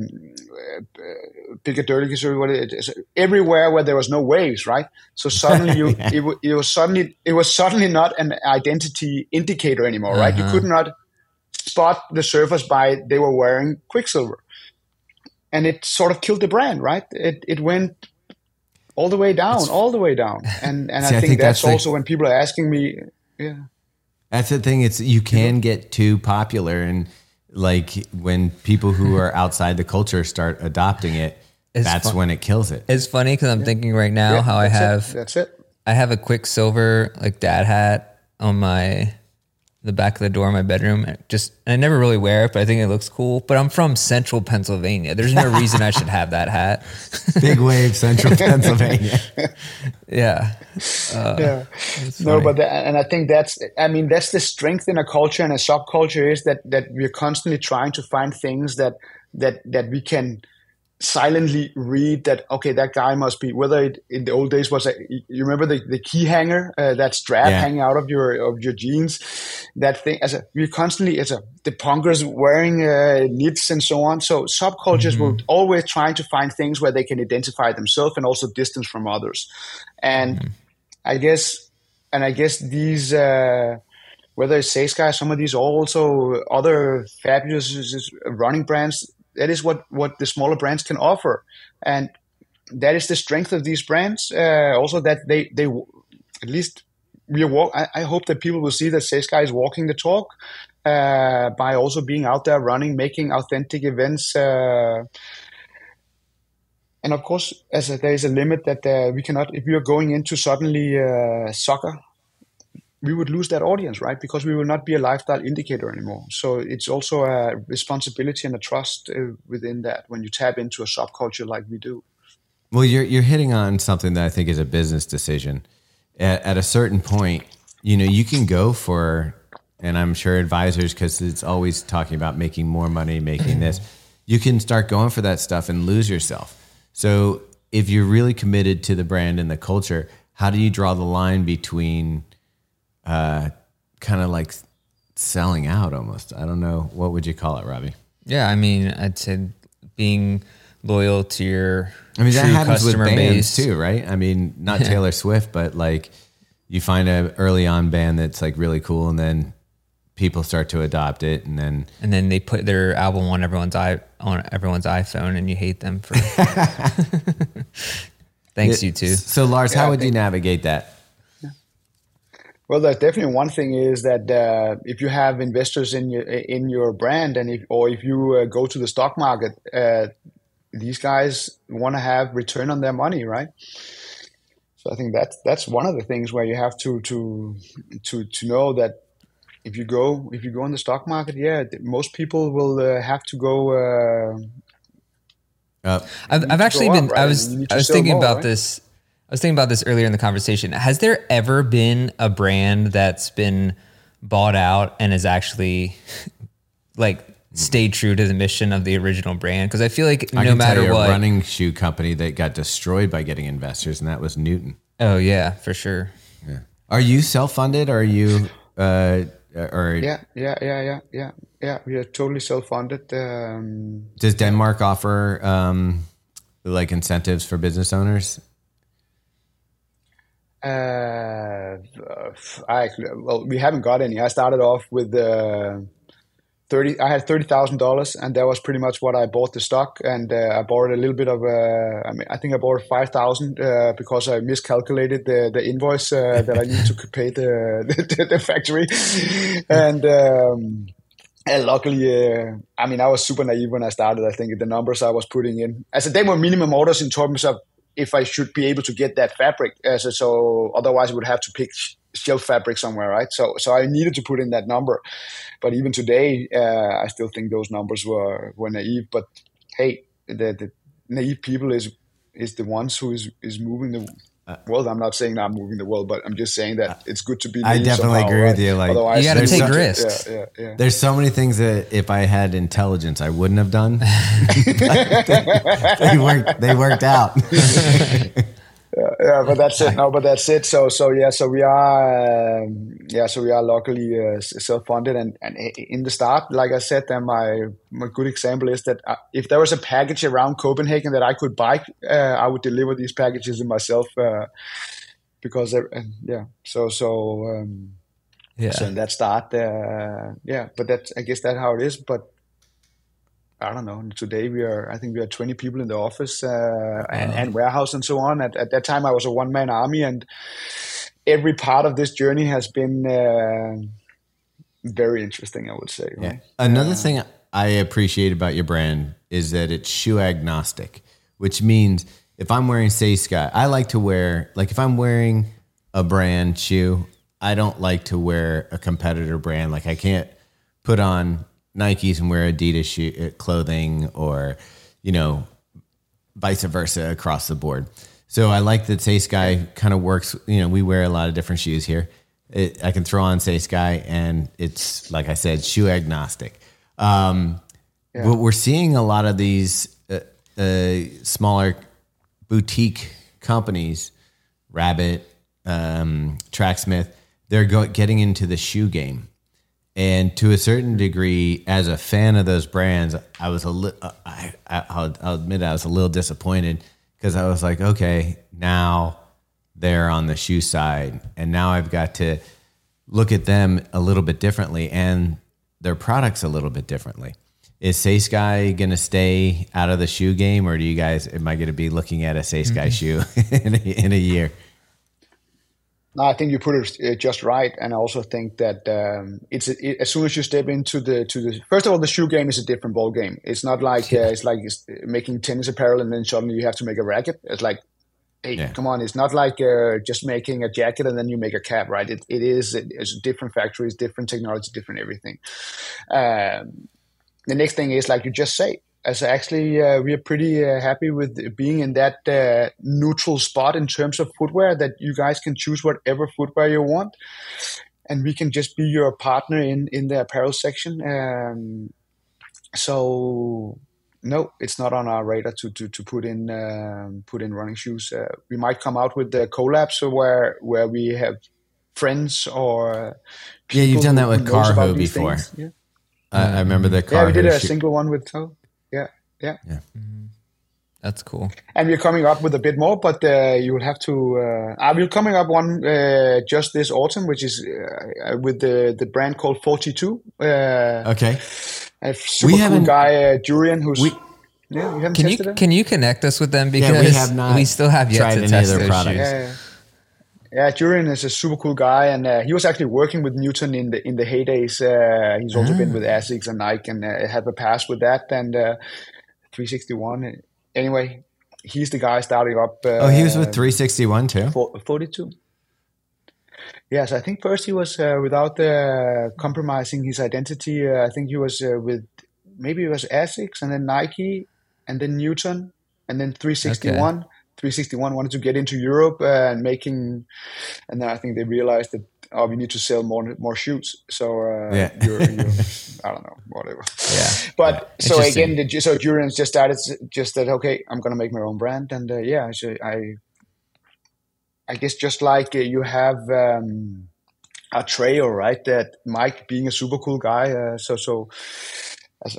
uh, Piccadilly, what it is, everywhere where there was no waves, right? So suddenly, you, yeah. it, it was suddenly it was suddenly not an identity indicator anymore, right? Uh-huh. You could not spot the surfers by they were wearing Quiksilver, and it sort of killed the brand, right? It it went all the way down, it's, all the way down, and and see, I, think I think that's, that's also like, when people are asking me, yeah. That's the thing. It's you can get too popular, and like when people who are outside the culture start adopting it, it's that's fun. When it kills it. It's funny because I'm yeah. thinking right now yeah, how I have it. That's it. I have a Quiksilver like dad hat on my the back of the door of my bedroom. Just I never really wear it, but I think it looks cool. But I'm from Central Pennsylvania. There's no reason I should have that hat. Big wave, Central Pennsylvania. Yeah. Uh, yeah. No, but the, and I think that's, I mean, that's the strength in a culture and a subculture, is that, that we're constantly trying to find things that, that, that we can silently read that, okay, that guy must be, whether it in the old days was, a, you remember the, the key hanger, uh, that strap yeah. hanging out of your, of your jeans, that thing, as a, we're constantly, as a, the punkers wearing, uh, knits and so on. So subcultures mm-hmm. will always trying to find things where they can identify themselves and also distance from others. And mm-hmm. I guess, and I guess these, uh, whether it's SaySky, some of these also other fabulous running brands, that is what what the smaller brands can offer, and that is the strength of these brands. Uh, also, that they they at least we are walk. I, I hope that people will see that SaySky is walking the talk uh, by also being out there running, making authentic events. Uh, And of course, as a, there is a limit that uh, we cannot, if we are going into suddenly uh, soccer, we would lose that audience, right? Because we will not be a lifestyle indicator anymore. So it's also a responsibility and a trust uh, within that when you tap into a subculture like we do. Well, you're you're hitting on something that I think is a business decision. At, at a certain point, you know, you can go for, and I'm sure advisors, because it's always talking about making more money, making this, you can start going for that stuff and lose yourself. So if you're really committed to the brand and the culture, how do you draw the line between uh, kind of like selling out almost? I don't know. What would you call it, Robbie? Yeah, I mean, I'd say being loyal to your I mean, that true happens with customer bands base too, right? I mean, not Taylor Swift, but like you find a early on band that's like really cool, and then people start to adopt it, and then and then they put their album on everyone's i on everyone's iPhone, and you hate them for. Thanks, it, you too. So, Lars, Yeah, how I would think- you navigate that? Well, there's definitely one thing is that uh, if you have investors in your in your brand, and if or if you uh, go to the stock market, uh, these guys want to have return on their money, right? So I think that's that's one of the things where you have to to to to know that if you go if you go in the stock market, yeah, most people will uh, have to go. Uh, Uh, I've, I've actually go been. up, right? I was. You need to I was sell thinking more, about right? this. I was thinking about this earlier in the conversation. Has there ever been a brand that's been bought out and is actually like stayed true to the mission of the original brand? Because I feel like I no can matter tell you what. a running shoe company that got destroyed by getting investors, and that was Newton. Oh yeah, for sure. Yeah. Are you self-funded, or are you, uh, or yeah, yeah, yeah, yeah, yeah, yeah. We are totally self-funded. Um, does Denmark offer um, like incentives for business owners? Uh, I actually, well, we haven't got any. I started off with uh, thirty. I had thirty thousand dollars, and that was pretty much what I bought the stock. And uh, I borrowed a little bit of. Uh, I mean, I think I borrowed five thousand uh, because I miscalculated the the invoice uh, that I need to pay the the, the factory, and. Um, And luckily, uh, I mean, I was super naive when I started. I think the numbers I was putting in, as they were minimum orders in terms of if I should be able to get that fabric. Uh, so, so otherwise, I would have to pick shelf fabric somewhere, right? So, so I needed to put in that number. But even today, uh, I still think those numbers were were naive. But hey, the, the naive people is is the ones who is is moving the world. I'm not saying I'm moving the world, but I'm just saying that it's good to be. I definitely somehow, agree right? with you. Like, Otherwise, you got to there's take so- risks. Yeah, yeah, yeah. There's so many things that if I had intelligence, I wouldn't have done. they worked. They worked out. Yeah, but that's it. No, but that's it. So, so yeah, so we are, um, yeah, so we are luckily uh, self-funded, and, and in the start, like I said, then my my good example is that uh, if there was a package around Copenhagen that I could buy, uh, I would deliver these packages in myself, uh, because uh, yeah, so so um, Yeah. so in that start, uh, yeah, but that I guess that's how it is, but. I don't know. Today we are, I think we are twenty people in the office uh, and, and warehouse and so on. At, at that time, I was a one-man army, and every part of this journey has been uh, very interesting, I would say. Yeah. Right? Another thing I appreciate about your brand is that it's shoe agnostic, which means if I'm wearing SaySky, I like to wear, like if I'm wearing a brand shoe, I don't like to wear a competitor brand. Like I can't put on Nikes and wear Adidas shoe, clothing, or, you know, vice versa across the board. So I like that SaySky kind of works. You know, we wear a lot of different shoes here. It, I can throw on SaySky, and it's, like I said, shoe agnostic. Um, Yeah. But we're seeing a lot of these uh, uh, smaller boutique companies, Rabbit, um, Tracksmith, they're go- getting into the shoe game. And to a certain degree, as a fan of those brands, I was a li- I, I'll, I'll admit I was a little disappointed, because I was like, okay, now they're on the shoe side, and now I've got to look at them a little bit differently and their products a little bit differently. is SaySky going to stay out of the shoe game, or do you guys, am I going to be looking at a SaySky mm-hmm. shoe in, a, in a year? No, I think you put it just right, and I also think that um, it's it, as soon as you step into the to the first of all, the shoe game is a different ball game. It's not like uh, it's like it's making tennis apparel and then suddenly you have to make a racket. It's like, hey, yeah. come on! It's not like uh, just making a jacket and then you make a cap, right? It it is it's different factories, different technology, different everything. Um, the next thing is like you just say. As actually, uh, we are pretty uh, happy with being in that uh, neutral spot in terms of footwear, that you guys can choose whatever footwear you want, and we can just be your partner in, in the apparel section. Um, so, no, it's not on our radar to to, to put in um, put in running shoes. Uh, we might come out with the collabs where where we have friends or yeah, you've done that with Carho before. Yeah. Uh, I remember the Carho. Yeah, we did a shoe. single one with Toe. Yeah, yeah, yeah. Mm-hmm. That's cool. And we're coming up with a bit more, but uh, you will have to. Uh, I will coming up one uh, just this autumn, which is uh, with the the brand called forty-two. Uh, okay. A super we cool guy, uh, Jurian, who's. We, yeah, you haven't can tested you it? Can you connect us with them, because yeah, we have not we still have yet tried to any test of their those products. shoes. Yeah, yeah. Yeah, Jurian is a super cool guy, and uh, he was actually working with Newton in the in the heydays. Uh, he's also ah. been with Asics and Nike, and uh, had a pass with that. And uh, three sixty-one. Anyway, he's the guy starting up. Uh, oh, he was with three sixty-one too? forty-two. Yes, I think first he was uh, without uh, compromising his identity. Uh, I think he was uh, with, maybe it was Asics and then Nike and then Newton and then three sixty-one. Okay. three sixty-one wanted to get into Europe uh, and making, and then I think they realized that, oh, we need to sell more more shoes. So uh, yeah. you're, you're, I don't know, whatever. Yeah. But yeah. so again, the, so Jurian just started just that. Okay, I'm gonna make my own brand, and uh, yeah, so I, I guess just like uh, you have um, a trail, right? That Mike being a super cool guy. Uh, so so, as a,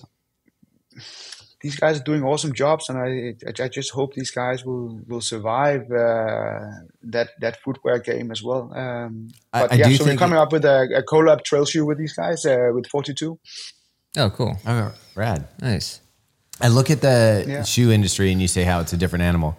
these guys are doing awesome jobs, and I I just hope these guys will will survive uh, that that footwear game as well. Um, but I, I yeah, so we're coming up with a, a collab trail shoe with these guys uh, with forty-two. Oh, cool! Oh, rad, nice. I look at the yeah. shoe industry, and you say how it's a different animal.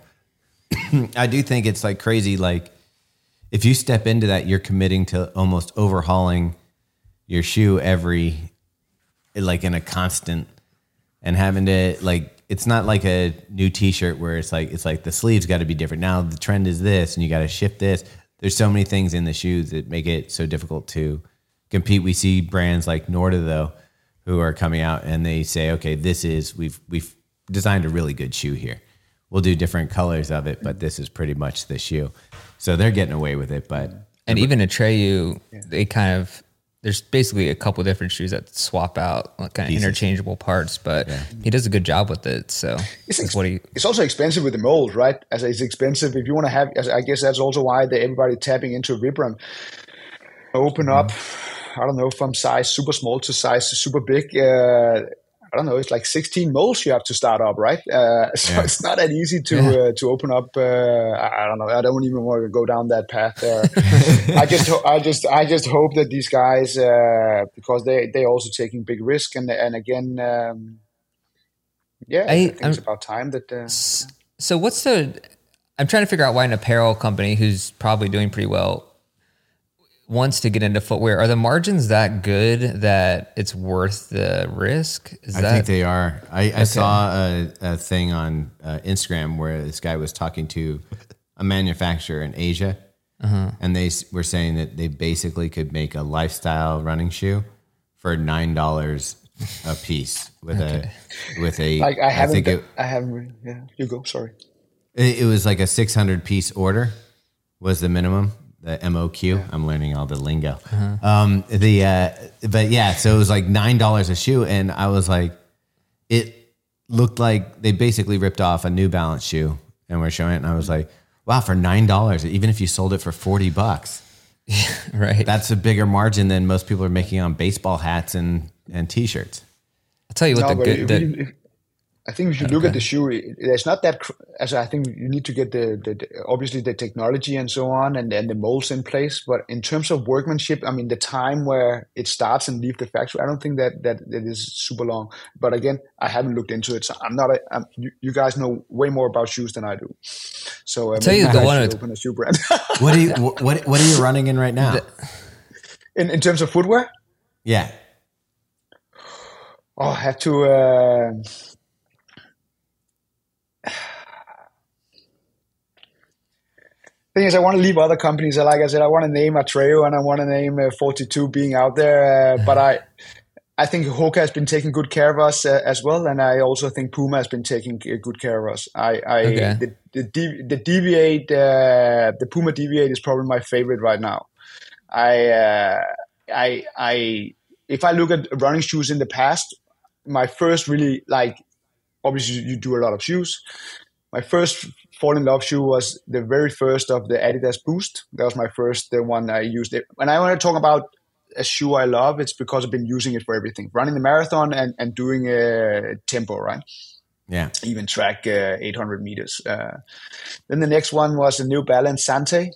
I do think it's like crazy. Like if you step into that, you're committing to almost overhauling your shoe every, like in a constant. And having to like, it's not like a new T-shirt where it's like it's like the sleeves got to be different. Now the trend is this, and you got to shift this. There's so many things in the shoes that make it so difficult to compete. We see brands like Norda though, who are coming out and they say, okay, this is we've we've designed a really good shoe here. We'll do different colors of it, but this is pretty much the shoe. So they're getting away with it. But and even Atreyu, they kind of. There's basically a couple different shoes that swap out like kind of Pieces. interchangeable parts, but yeah. he does a good job with it. So it's, that's what he. It's also expensive with the mold, right? As it's expensive if you want to have. I guess that's also why they, everybody tapping into Vibram. Open up, mm-hmm. I don't know, from size super small to size super big. Uh, I don't know. It's like sixteen molds you have to start up, right? Uh, so yeah. it's not that easy to yeah. uh, to open up. Uh, I, I don't know. I don't even want to go down that path there. I just, ho- I just, I just hope that these guys, uh, because they they also taking big risk, and and again, um, yeah, I, I think I'm, it's about time that. Uh, so what's the? I'm trying to figure out why an apparel company who's probably doing pretty well wants to get into footwear. Are the margins that good that it's worth the risk? Is I that, think they are. I, I okay. saw a, a thing on uh, Instagram where this guy was talking to a manufacturer in Asia, uh-huh. and they were saying that they basically could make a lifestyle running shoe for nine dollars a piece with okay. a with a. Like I haven't. I, think been, it, I haven't. Yeah, you go. Sorry. It, it was like a six hundred piece order was the minimum. The M O Q. Yeah. I'm learning all the lingo. Uh-huh. Um, the uh, but yeah, so it was like nine dollars a shoe, and I was like, it looked like they basically ripped off a New Balance shoe, and we're showing it, and I was like, wow, for nine dollars, even if you sold it for forty bucks, right? That's a bigger margin than most people are making on baseball hats and and t-shirts. I'll tell you what no, the good. If, the, if, I think if you look Okay. at the shoe, it- there's not that. cr- As I think you need to get the, the, the obviously the technology and so on, and then the molds in place. But in terms of workmanship, I mean, the time where it starts and leave the factory, I don't think that that, that is super long. But again, I haven't looked into it, so I'm not. A, I'm, you, you guys know way more about shoes than I do. So uh, tell maybe you you the guys one should with- open a shoe brand. What do you what what are you running in right now? in in terms of footwear, Yeah. oh, I have to. Uh, thing is, I want to leave other companies. Like I said, I want to name Atreo and I want to name uh, forty-two being out there. Uh, but I, I think Hoka has been taking good care of us uh, as well, and I also think Puma has been taking uh, good care of us. I, I Okay. the the, D, the D V eight, uh, the Puma D V eight is probably my favorite right now. I, uh, I, I, if I look at running shoes in the past, my first really like, obviously you do a lot of shoes. My first fall in love shoe was the very first of the Adidas Boost. That was my first, the one I used. It. When I want to talk about a shoe I love, it's because I've been using it for everything. Running the marathon and, and doing a tempo, right? Yeah. Even track uh, eight hundred meters. Uh, then the next one was the New Balance Sante.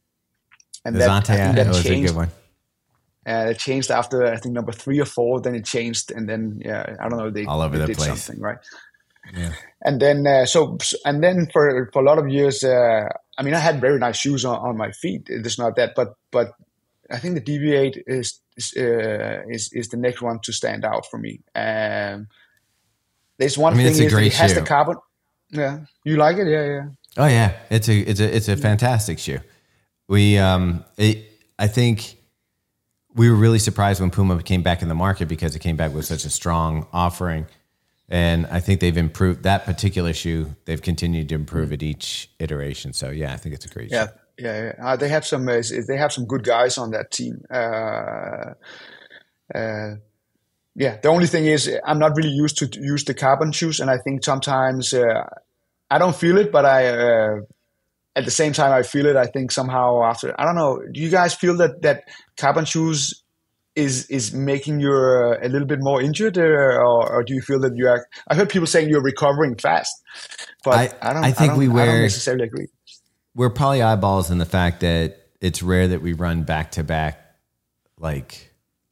And The that, Zante, I yeah, think that that was a changed. good one. Uh, it changed after, I think, number three or four. Then it changed. And then, yeah, I don't know, they, All over they the did place. something, right? Yeah. And then, uh, so, and then for, for a lot of years, uh, I mean, I had very nice shoes on, on my feet. It's not that, but, but I think the D V eight is, is, uh, is, is the next one to stand out for me. Um, there's one I mean, thing it's a is that great it has shoe. the carbon. Yeah. You like it? Yeah. Yeah. Oh yeah, it's a it's a it's a fantastic shoe. We um, it, I think we were really surprised when Puma came back in the market because it came back with such a strong offering, and I think they've improved that particular shoe. They've continued to improve at each iteration. So yeah, I think it's a great Yeah. shoe. Yeah. yeah. Uh, they have some, uh, they have some good guys on that team. Uh, uh, yeah. The only thing is I'm not really used to use the carbon shoes. And I think sometimes, uh, I don't feel it, but I, uh, at the same time, I feel it. I think somehow after, I don't know. Do you guys feel that, that carbon shoes is, is making you uh, a little bit more injured, uh, or, or do you feel that you are, I heard people saying you're recovering fast, but I- I, don't, I think don't, we I don't wear- necessarily agree. We're probably eyeballs in the fact that it's rare that we run back to back. Like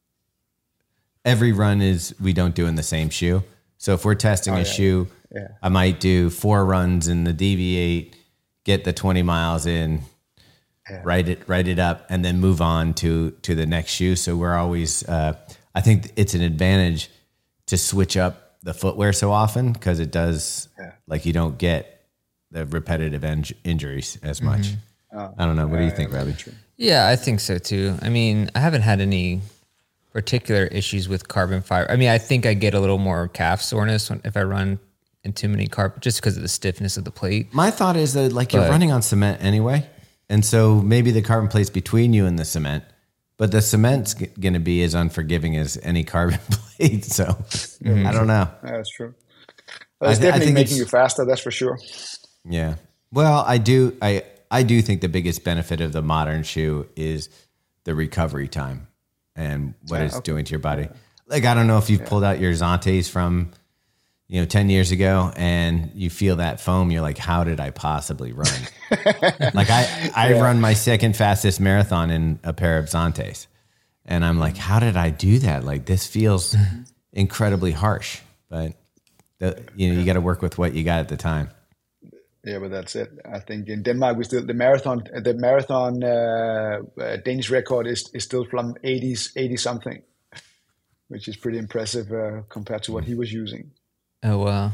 every run is we don't do in the same shoe. So if we're testing Oh, a yeah, shoe, yeah. I might do four runs in the D V eight, get the twenty miles in, Yeah. write it, write it up, and then move on to to the next shoe. So we're always, uh, I think it's an advantage to switch up the footwear so often because it does, Yeah. like you don't get the repetitive in- injuries as much. I don't know. What do you think, Robbie? Yeah, I think so too. I mean, I haven't had any particular issues with carbon fiber. I mean, I think I get a little more calf soreness when, if I run in too many carb, just because of the stiffness of the plate. My thought is that like you're But- running on cement anyway. And so maybe the carbon plate's between you and the cement, but the cement's g- going to be as unforgiving as any carbon plate. So I don't know. Yeah, that's true. I It's thi- I definitely think making it's- you faster, that's for sure. Yeah. Well, I do. I, I do think the biggest benefit of the modern shoe is the recovery time and what Yeah, it's okay. doing to your body. Like, I don't know if you've pulled out your Zantes from, you know, ten years ago and you feel that foam. You're like, how did I possibly run? Like I, I run my second fastest marathon in a pair of Zantes. And I'm like, how did I do that? Like this feels incredibly harsh, but the, you know, you got to work with what you got at the time. Yeah, but that's it. I think in Denmark we still the marathon the marathon uh, uh, Danish record is, is still from eighties eighty something, which is pretty impressive uh, compared to what he was using. Oh wow.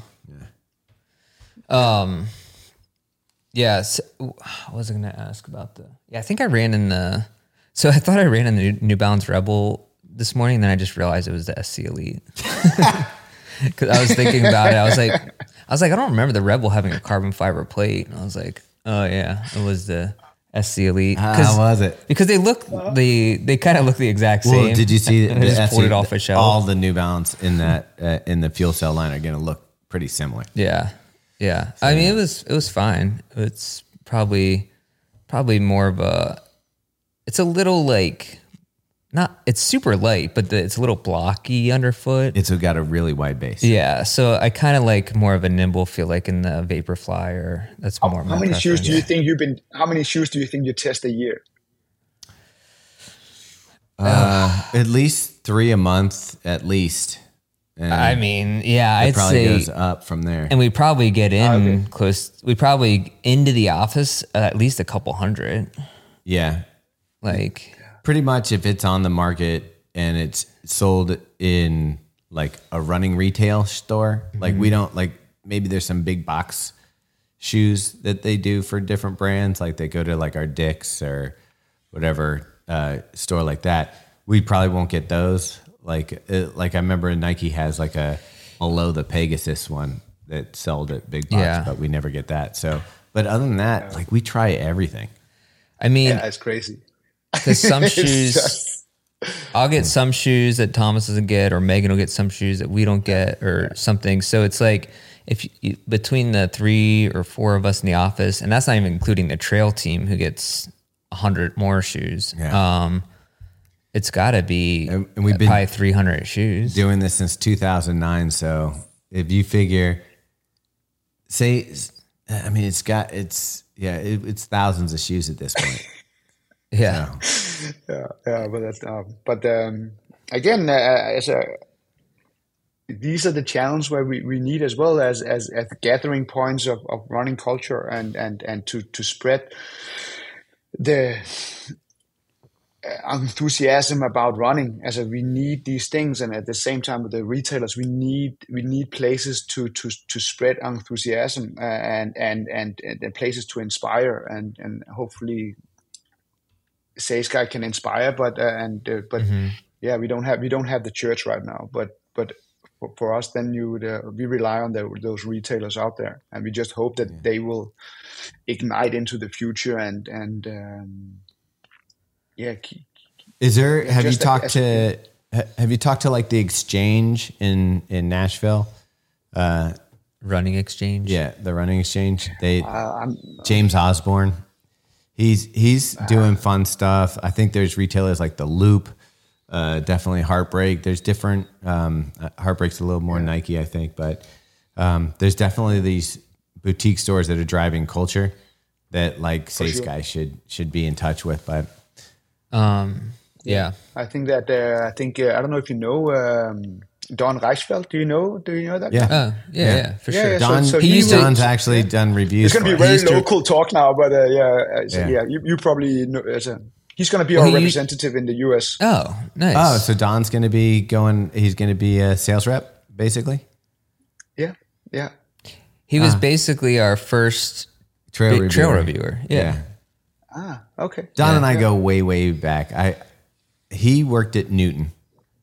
Yeah. Um. Yeah. So, what was I going to ask about the? Yeah, I think I ran in the. So I thought I ran in the New, New Balance Rebel this morning, and then I just realized it was the S C Elite. Because I was thinking about it, I was like, I was like, I don't remember the Rebel having a carbon fiber plate. And I was like, oh yeah, it was the S C Elite. How was it? Because they look the they kind of look the exact same. Well, did you see And I just the pulled S it E off a shelf. All the New Balance in that uh, in the fuel cell line are going to look pretty similar. Yeah, yeah. I mean, it was it was fine. It's probably probably more of a. It's a little like not, it's super light, but the, it's a little blocky underfoot. It's got a really wide base. Yeah, so I kind of like more of a nimble feel, like in the Vaporfly, or that's How, more. how many shoes do you think you've been? How many shoes do you think you test a year? Uh, at least three a month, at least. And I mean, yeah, it I'd probably say, goes up from there. and we probably get in Okay. close. We probably into the office uh, at least a couple hundred. Yeah, Like, pretty much if it's on the market and it's sold in like a running retail store, like we don't like, maybe there's some big box shoes that they do for different brands. Like they go to like our Dick's or whatever uh, store like that. We probably won't get those. Like, it, like I remember Nike has like a below the Pegasus one that sold at big box, Yeah. but we never get that. So, but other than that, like we try everything. I mean, Yeah, it's crazy. because some It's shoes, just- I'll get some shoes that Thomas doesn't get, or Megan will get some shoes that we don't get, or something. So it's like, if you, between the three or four of us in the office, and that's not even including the trail team who gets a hundred more shoes. Yeah. Um, it's got to be And- and we've been probably three hundred shoes. doing this since two thousand nine. So if you figure, say, I mean, it's got, it's, yeah, it, it's thousands of shoes at this point. Yeah. yeah, yeah, but that's um, but um, again, uh, as a these are the challenges where we, we need as well as as, as gathering points of, of running culture and and and to to spread the enthusiasm about running. As a, we need these things, and at the same time with the retailers, we need we need places to to to spread enthusiasm uh, and, and and and places to inspire, and and hopefully SaySky can inspire. But uh, and uh, but Mm-hmm. yeah, we don't have we don't have the church right now. But but for, for us, then you would, uh, we rely on the, those retailers out there, and we just hope that yeah. they will ignite into the future and and. Um, Yeah. Is there? Have you talked as, to? Have you talked to like the Exchange in in Nashville? Uh, running Exchange. Yeah, the Running Exchange. They uh, I'm, James Osborne. He's he's uh, doing fun stuff. I think there's retailers like the Loop. Uh, definitely Heartbreak. There's different. Um, Heartbreak's a little more yeah. Nike, I think, but um, there's definitely these boutique stores that are driving culture that like SaySky sure. should should be in touch with, but. Um, yeah, I think that, uh, I think, uh, I don't know if you know, um, Don Reichsfeld. Do you know, do you know that? Yeah. Uh, yeah, yeah, yeah, for yeah, sure. Yeah, Don, so, so he he Don's will, actually yeah. done reviews. It's going to be it. very local to, talk now, but, uh, yeah, so, yeah, yeah, you, you probably know, as a, he's going to be well, our he, representative in the U S. Oh, nice. Oh, so Don's going to be going, he's going to be a sales rep, basically? Yeah, yeah. He was uh, basically our first trail reviewer. Trail reviewer. Yeah. yeah. Ah, okay. Don yeah, and I yeah. go way, way back. I He worked at Newton.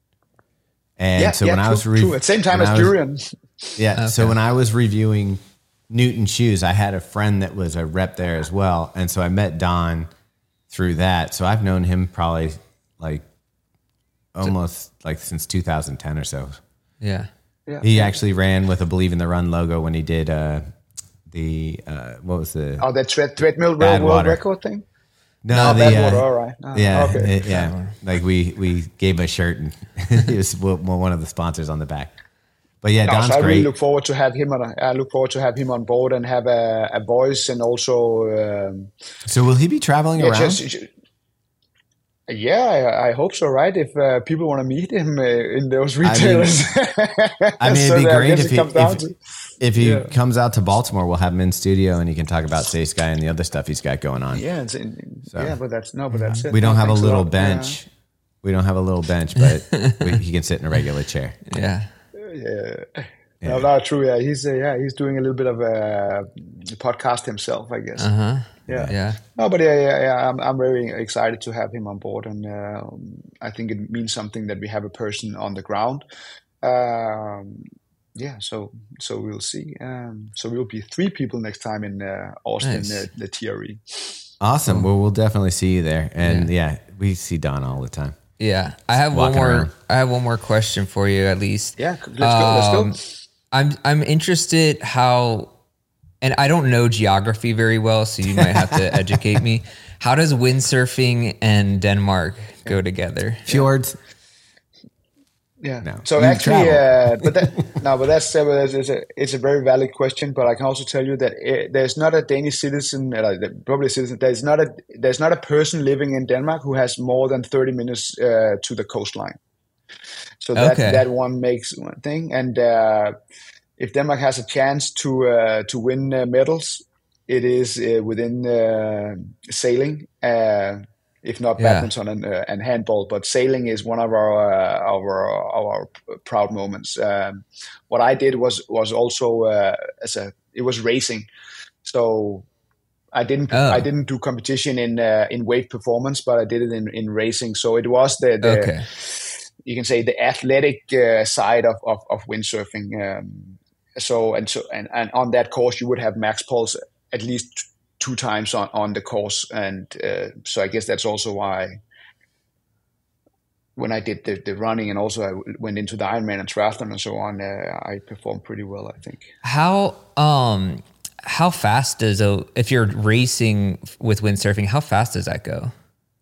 And yeah, so yeah, when true, I was... Re- true. At the same time as Durian. Yeah, okay. So when I was reviewing Newton shoes, I had a friend that was a rep there as well. And so I met Don through that. So I've known him probably like almost like since two thousand ten or so. Yeah. Yeah. He actually ran with a Believe in the Run logo when he did uh, the, uh, what was the... Oh, that tread, treadmill world water. record thing? No, no the, bad uh, water, all right. Oh, yeah, okay. it, yeah. Like we, we gave him a shirt and he was one of the sponsors on the back. But yeah, no, Don's so I great. really look forward to have him on. I look forward to have him on board and have a, a voice and also. Um, so will he be traveling yeah, around? Just, yeah, I, I hope so. Right, if uh, people want to meet him uh, in those retailers. I mean, I mean so it'd be great it if he if, to, if he yeah. comes out to Baltimore. We'll have him in studio and he can talk about SaySky and the other stuff he's got going on. Yeah, it's in, so, yeah, but that's no, but that's it. We don't no, have a little a bench. Yeah. We don't have a little bench, but we, he can sit in a regular chair. Yeah. Yeah. Yeah. No, no, true. Yeah, he's uh, yeah, he's doing a little bit of a podcast himself, I guess. Uh huh. Yeah, yeah. No, but yeah, yeah, yeah. I'm I'm very excited to have him on board, and uh, I think it means something that we have a person on the ground. Um, yeah, so so we'll see. Um, so we'll be three people next time in uh, Austin, nice. uh, the T R E. Awesome. Well, we'll definitely see you there, and yeah, yeah we see Don all the time. Yeah, I have one more. Around. I have one more question for you, at least. Yeah, let's go. Let's um, go. I'm I'm interested how, and I don't know geography very well, so you might have to educate me. How does windsurfing and Denmark go together? Fjords. Yeah. No. So You actually, travel. uh, but that, no, but that's uh, it's a it's a very valid question. But I can also tell you that it, there's not a Danish citizen, uh, probably a citizen. There's not a there's not a person living in Denmark who has more than thirty minutes uh, to the coastline. So that Okay. that one makes one thing. And uh, if Denmark has a chance to uh, to win uh, medals, it is uh, within uh, sailing. Uh, if not Yeah. badminton and, uh, and handball, but sailing is one of our uh, our our proud moments. Um, what I did was was also uh, as a it was racing, so I didn't Oh. I didn't do competition in uh, in wave performance, but I did it in, in racing. So it was the, the Okay. you can say the athletic uh, side of of, of windsurfing. Um, so and so and, and on that course you would have max pulse at least two times on, on the course, and uh, so I guess that's also why when I did the, the running and also I went into the Ironman and triathlon and so on, uh, I performed pretty well, I think. How um how fast does a if you're racing with windsurfing, how fast does that go?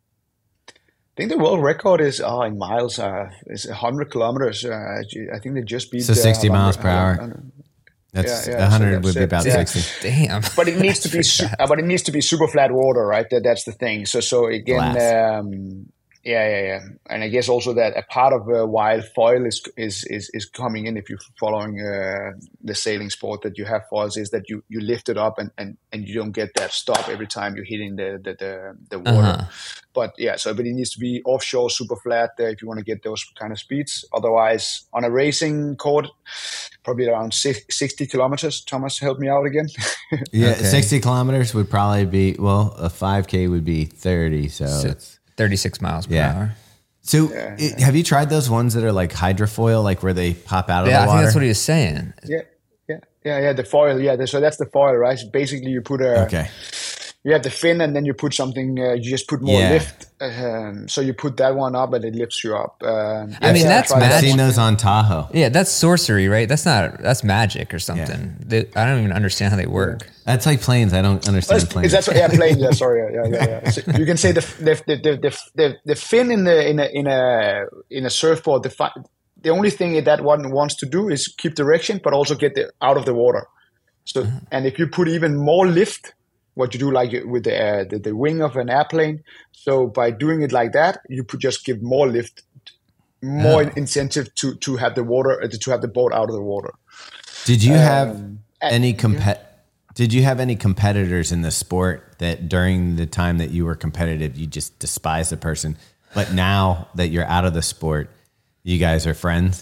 I think the world record is oh, in miles. Uh, is one hundred kilometers. Uh, I think they just beat So sixty uh, miles per hour. one hundred. That's Yeah, yeah, one hundred so would be that's about it. Yeah. sixty. Damn. But it needs to be, That's su- pretty uh, but it needs to be super flat water, right? That that's the thing. So so again, Glass. um, yeah, yeah, yeah. And I guess also that a part of uh, why foil is is is is coming in. If you're following uh, the sailing sport, that you have foils is that you you lift it up and and and you don't get that stop every time you're hitting the the the, the water. Uh-huh. But yeah, so but it needs to be offshore, super flat there if you want to get those kind of speeds. Otherwise, on a racing court, probably around six, sixty kilometers. Thomas, help me out again. Yeah, Okay. sixty kilometers would probably be, well, a five K would be thirty. So, So it's, thirty-six miles per Yeah. hour. so it- have you tried those ones that are like hydrofoil, like where they pop out of Yeah, the I water? think that's what he was saying. Yeah, yeah, yeah, yeah. The foil, yeah. So that's the foil, right? Basically, you put a, Okay. you have the fin, and then you put something. Uh, you just put more Yeah. lift. Um, so you put that one up, and it lifts you up. Um, I mean, yeah, that's try that I've magic. seen one. those on Tahoe. Yeah, that's sorcery, right? That's not that's magic or something. They, I don't even understand how they work. That's like planes. I don't understand Is planes. that yeah, plane? Yeah, sorry. Yeah, yeah, yeah. So you can say the the the the the, the, the fin in the in a in a in a surfboard. The fi- the only thing that one wants to do is keep direction, but also get the, out of the water. So and if you put even more lift, what you do like with the, uh, the the wing of an airplane. So by doing it like that, you could just give more lift, more Oh. incentive to to have the water uh, to have the boat out of the water. Did you have Um, any compet? Did you have any competitors in the sport that during the time that you were competitive, you just despised the person, but now that you're out of the sport, you guys are friends?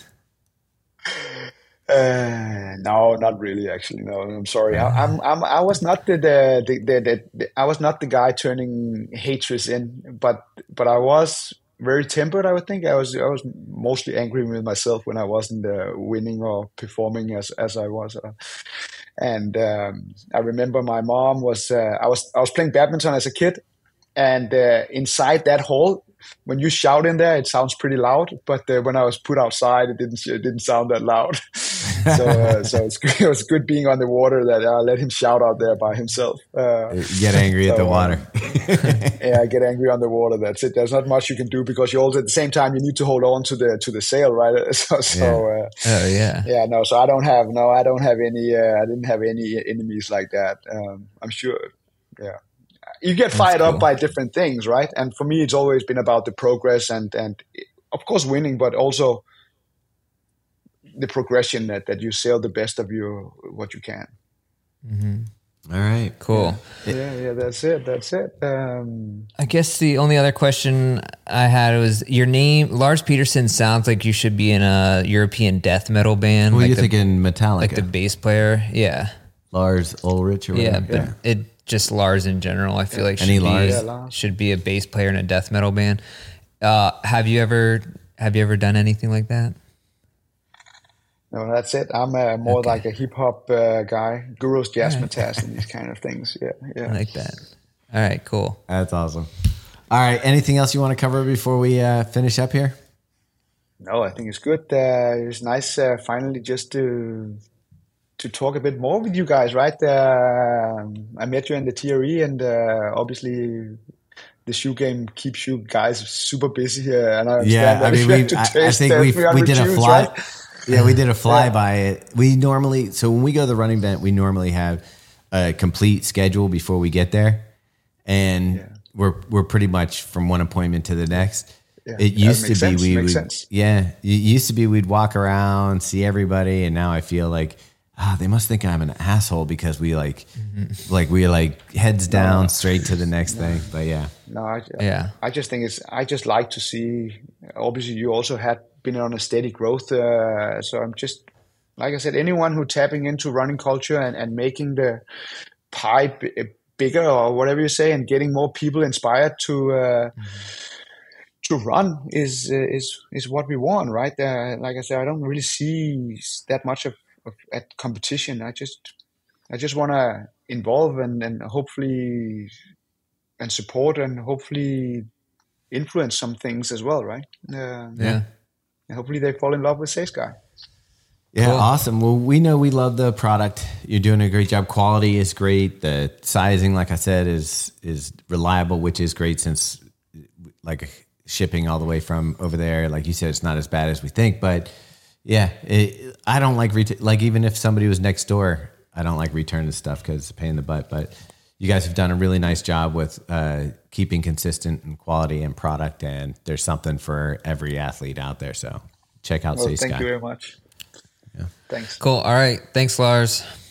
Uh, no, not really. Actually, no. I'm sorry. I, I'm, I'm, I was not the the, the, the, the, the I was not the guy turning hatred in, but but I was very tempered. I would think I was I was mostly angry with myself when I wasn't uh, winning or performing as as I was. Uh, and um, I remember my mom was uh, I was I was playing badminton as a kid, and uh, inside that hall, when you shout in there, it sounds pretty loud. But uh, when I was put outside, it didn't it didn't sound that loud. so uh, so it's good, it was good being on the water that I let him shout out there by himself. Uh, Get angry at so, the water. yeah, I get angry on the water. That's it. There's not much you can do because you also at the same time you need to hold on to the to the sail, right? So, so uh, Oh yeah. yeah, no. So I don't have no, I don't have any. Uh, I didn't have any enemies like that. Um, I'm sure. Yeah, you get fired cool. up by different things, right? And for me, it's always been about the progress and and of course winning, but also the progression that, that you sail the best of you what you can. All right. Cool. Yeah, yeah, that's it. That's it. Um, I guess the only other question I had was your name. Lars Peterson sounds like you should be in a European death metal band. What like are you the, thinking, Metallica? Like the bass player. Yeah. Lars Ulrich or Yeah, whatever? but it just Lars in general. I feel like should Any be, Lars? Yeah, Lars. should be a bass player in a death metal band. Uh, have you ever have you ever done anything like that? no, that's it. I'm uh, more Okay. like a hip hop uh, guy, Guru's Jazz Alright. Mataz and these kind of things. Yeah, I yeah. like that. All right, cool. That's awesome. All right. Anything else you want to cover before we uh, finish up here? No, I think it's good. Uh, it was nice uh, finally just to to talk a bit more with you guys, right? Uh, I met you in the T R E, and uh, obviously the shoe game keeps you guys super busy here, and I understand Yeah, that I mean, you we, have to I, I taste think uh, we three hundred we did a shoes, fly. right? Yeah, we did a fly Yeah. by it. We normally, so when we go to the running event, we normally have a complete schedule before we get there, and Yeah. we're we're pretty much from one appointment to the next. Yeah. It Yeah, used to makes be sense, we makes would, sense. yeah, it used to be we'd walk around, see everybody, and now I feel like, ah, they must think I'm an asshole because we like, Mm-hmm. like we like heads down straight to the next thing. But yeah, No, I, Yeah. I just think it's. I just like to see. Obviously, you also had been on a steady growth, uh, so I'm just, like I said, anyone who tapping into running culture and, and making the pie b- bigger or whatever you say, and getting more people inspired to uh, to run is uh, is is what we want, right? Uh, like I said, I don't really see that much of, of at competition. I just I just want to involve and, and hopefully and support and hopefully influence some things as well, right? Uh, Yeah. and hopefully they fall in love with Safe Guy. yeah, Cool. awesome. Well, we know we love the product. You're doing a great job. Quality is great. The sizing, like I said, is is reliable, which is great since like shipping all the way from over there. Like you said, it's not as bad as we think, but yeah, it, I don't like ret- like even if somebody was next door, I don't like returning stuff because it's a pain in the butt. But you guys have done a really nice job with uh, keeping consistent in quality and product, and there's something for every athlete out there. So check out Well, Safe thank Sky. you very much. Yeah. Thanks. Cool. All right. Thanks, Lars.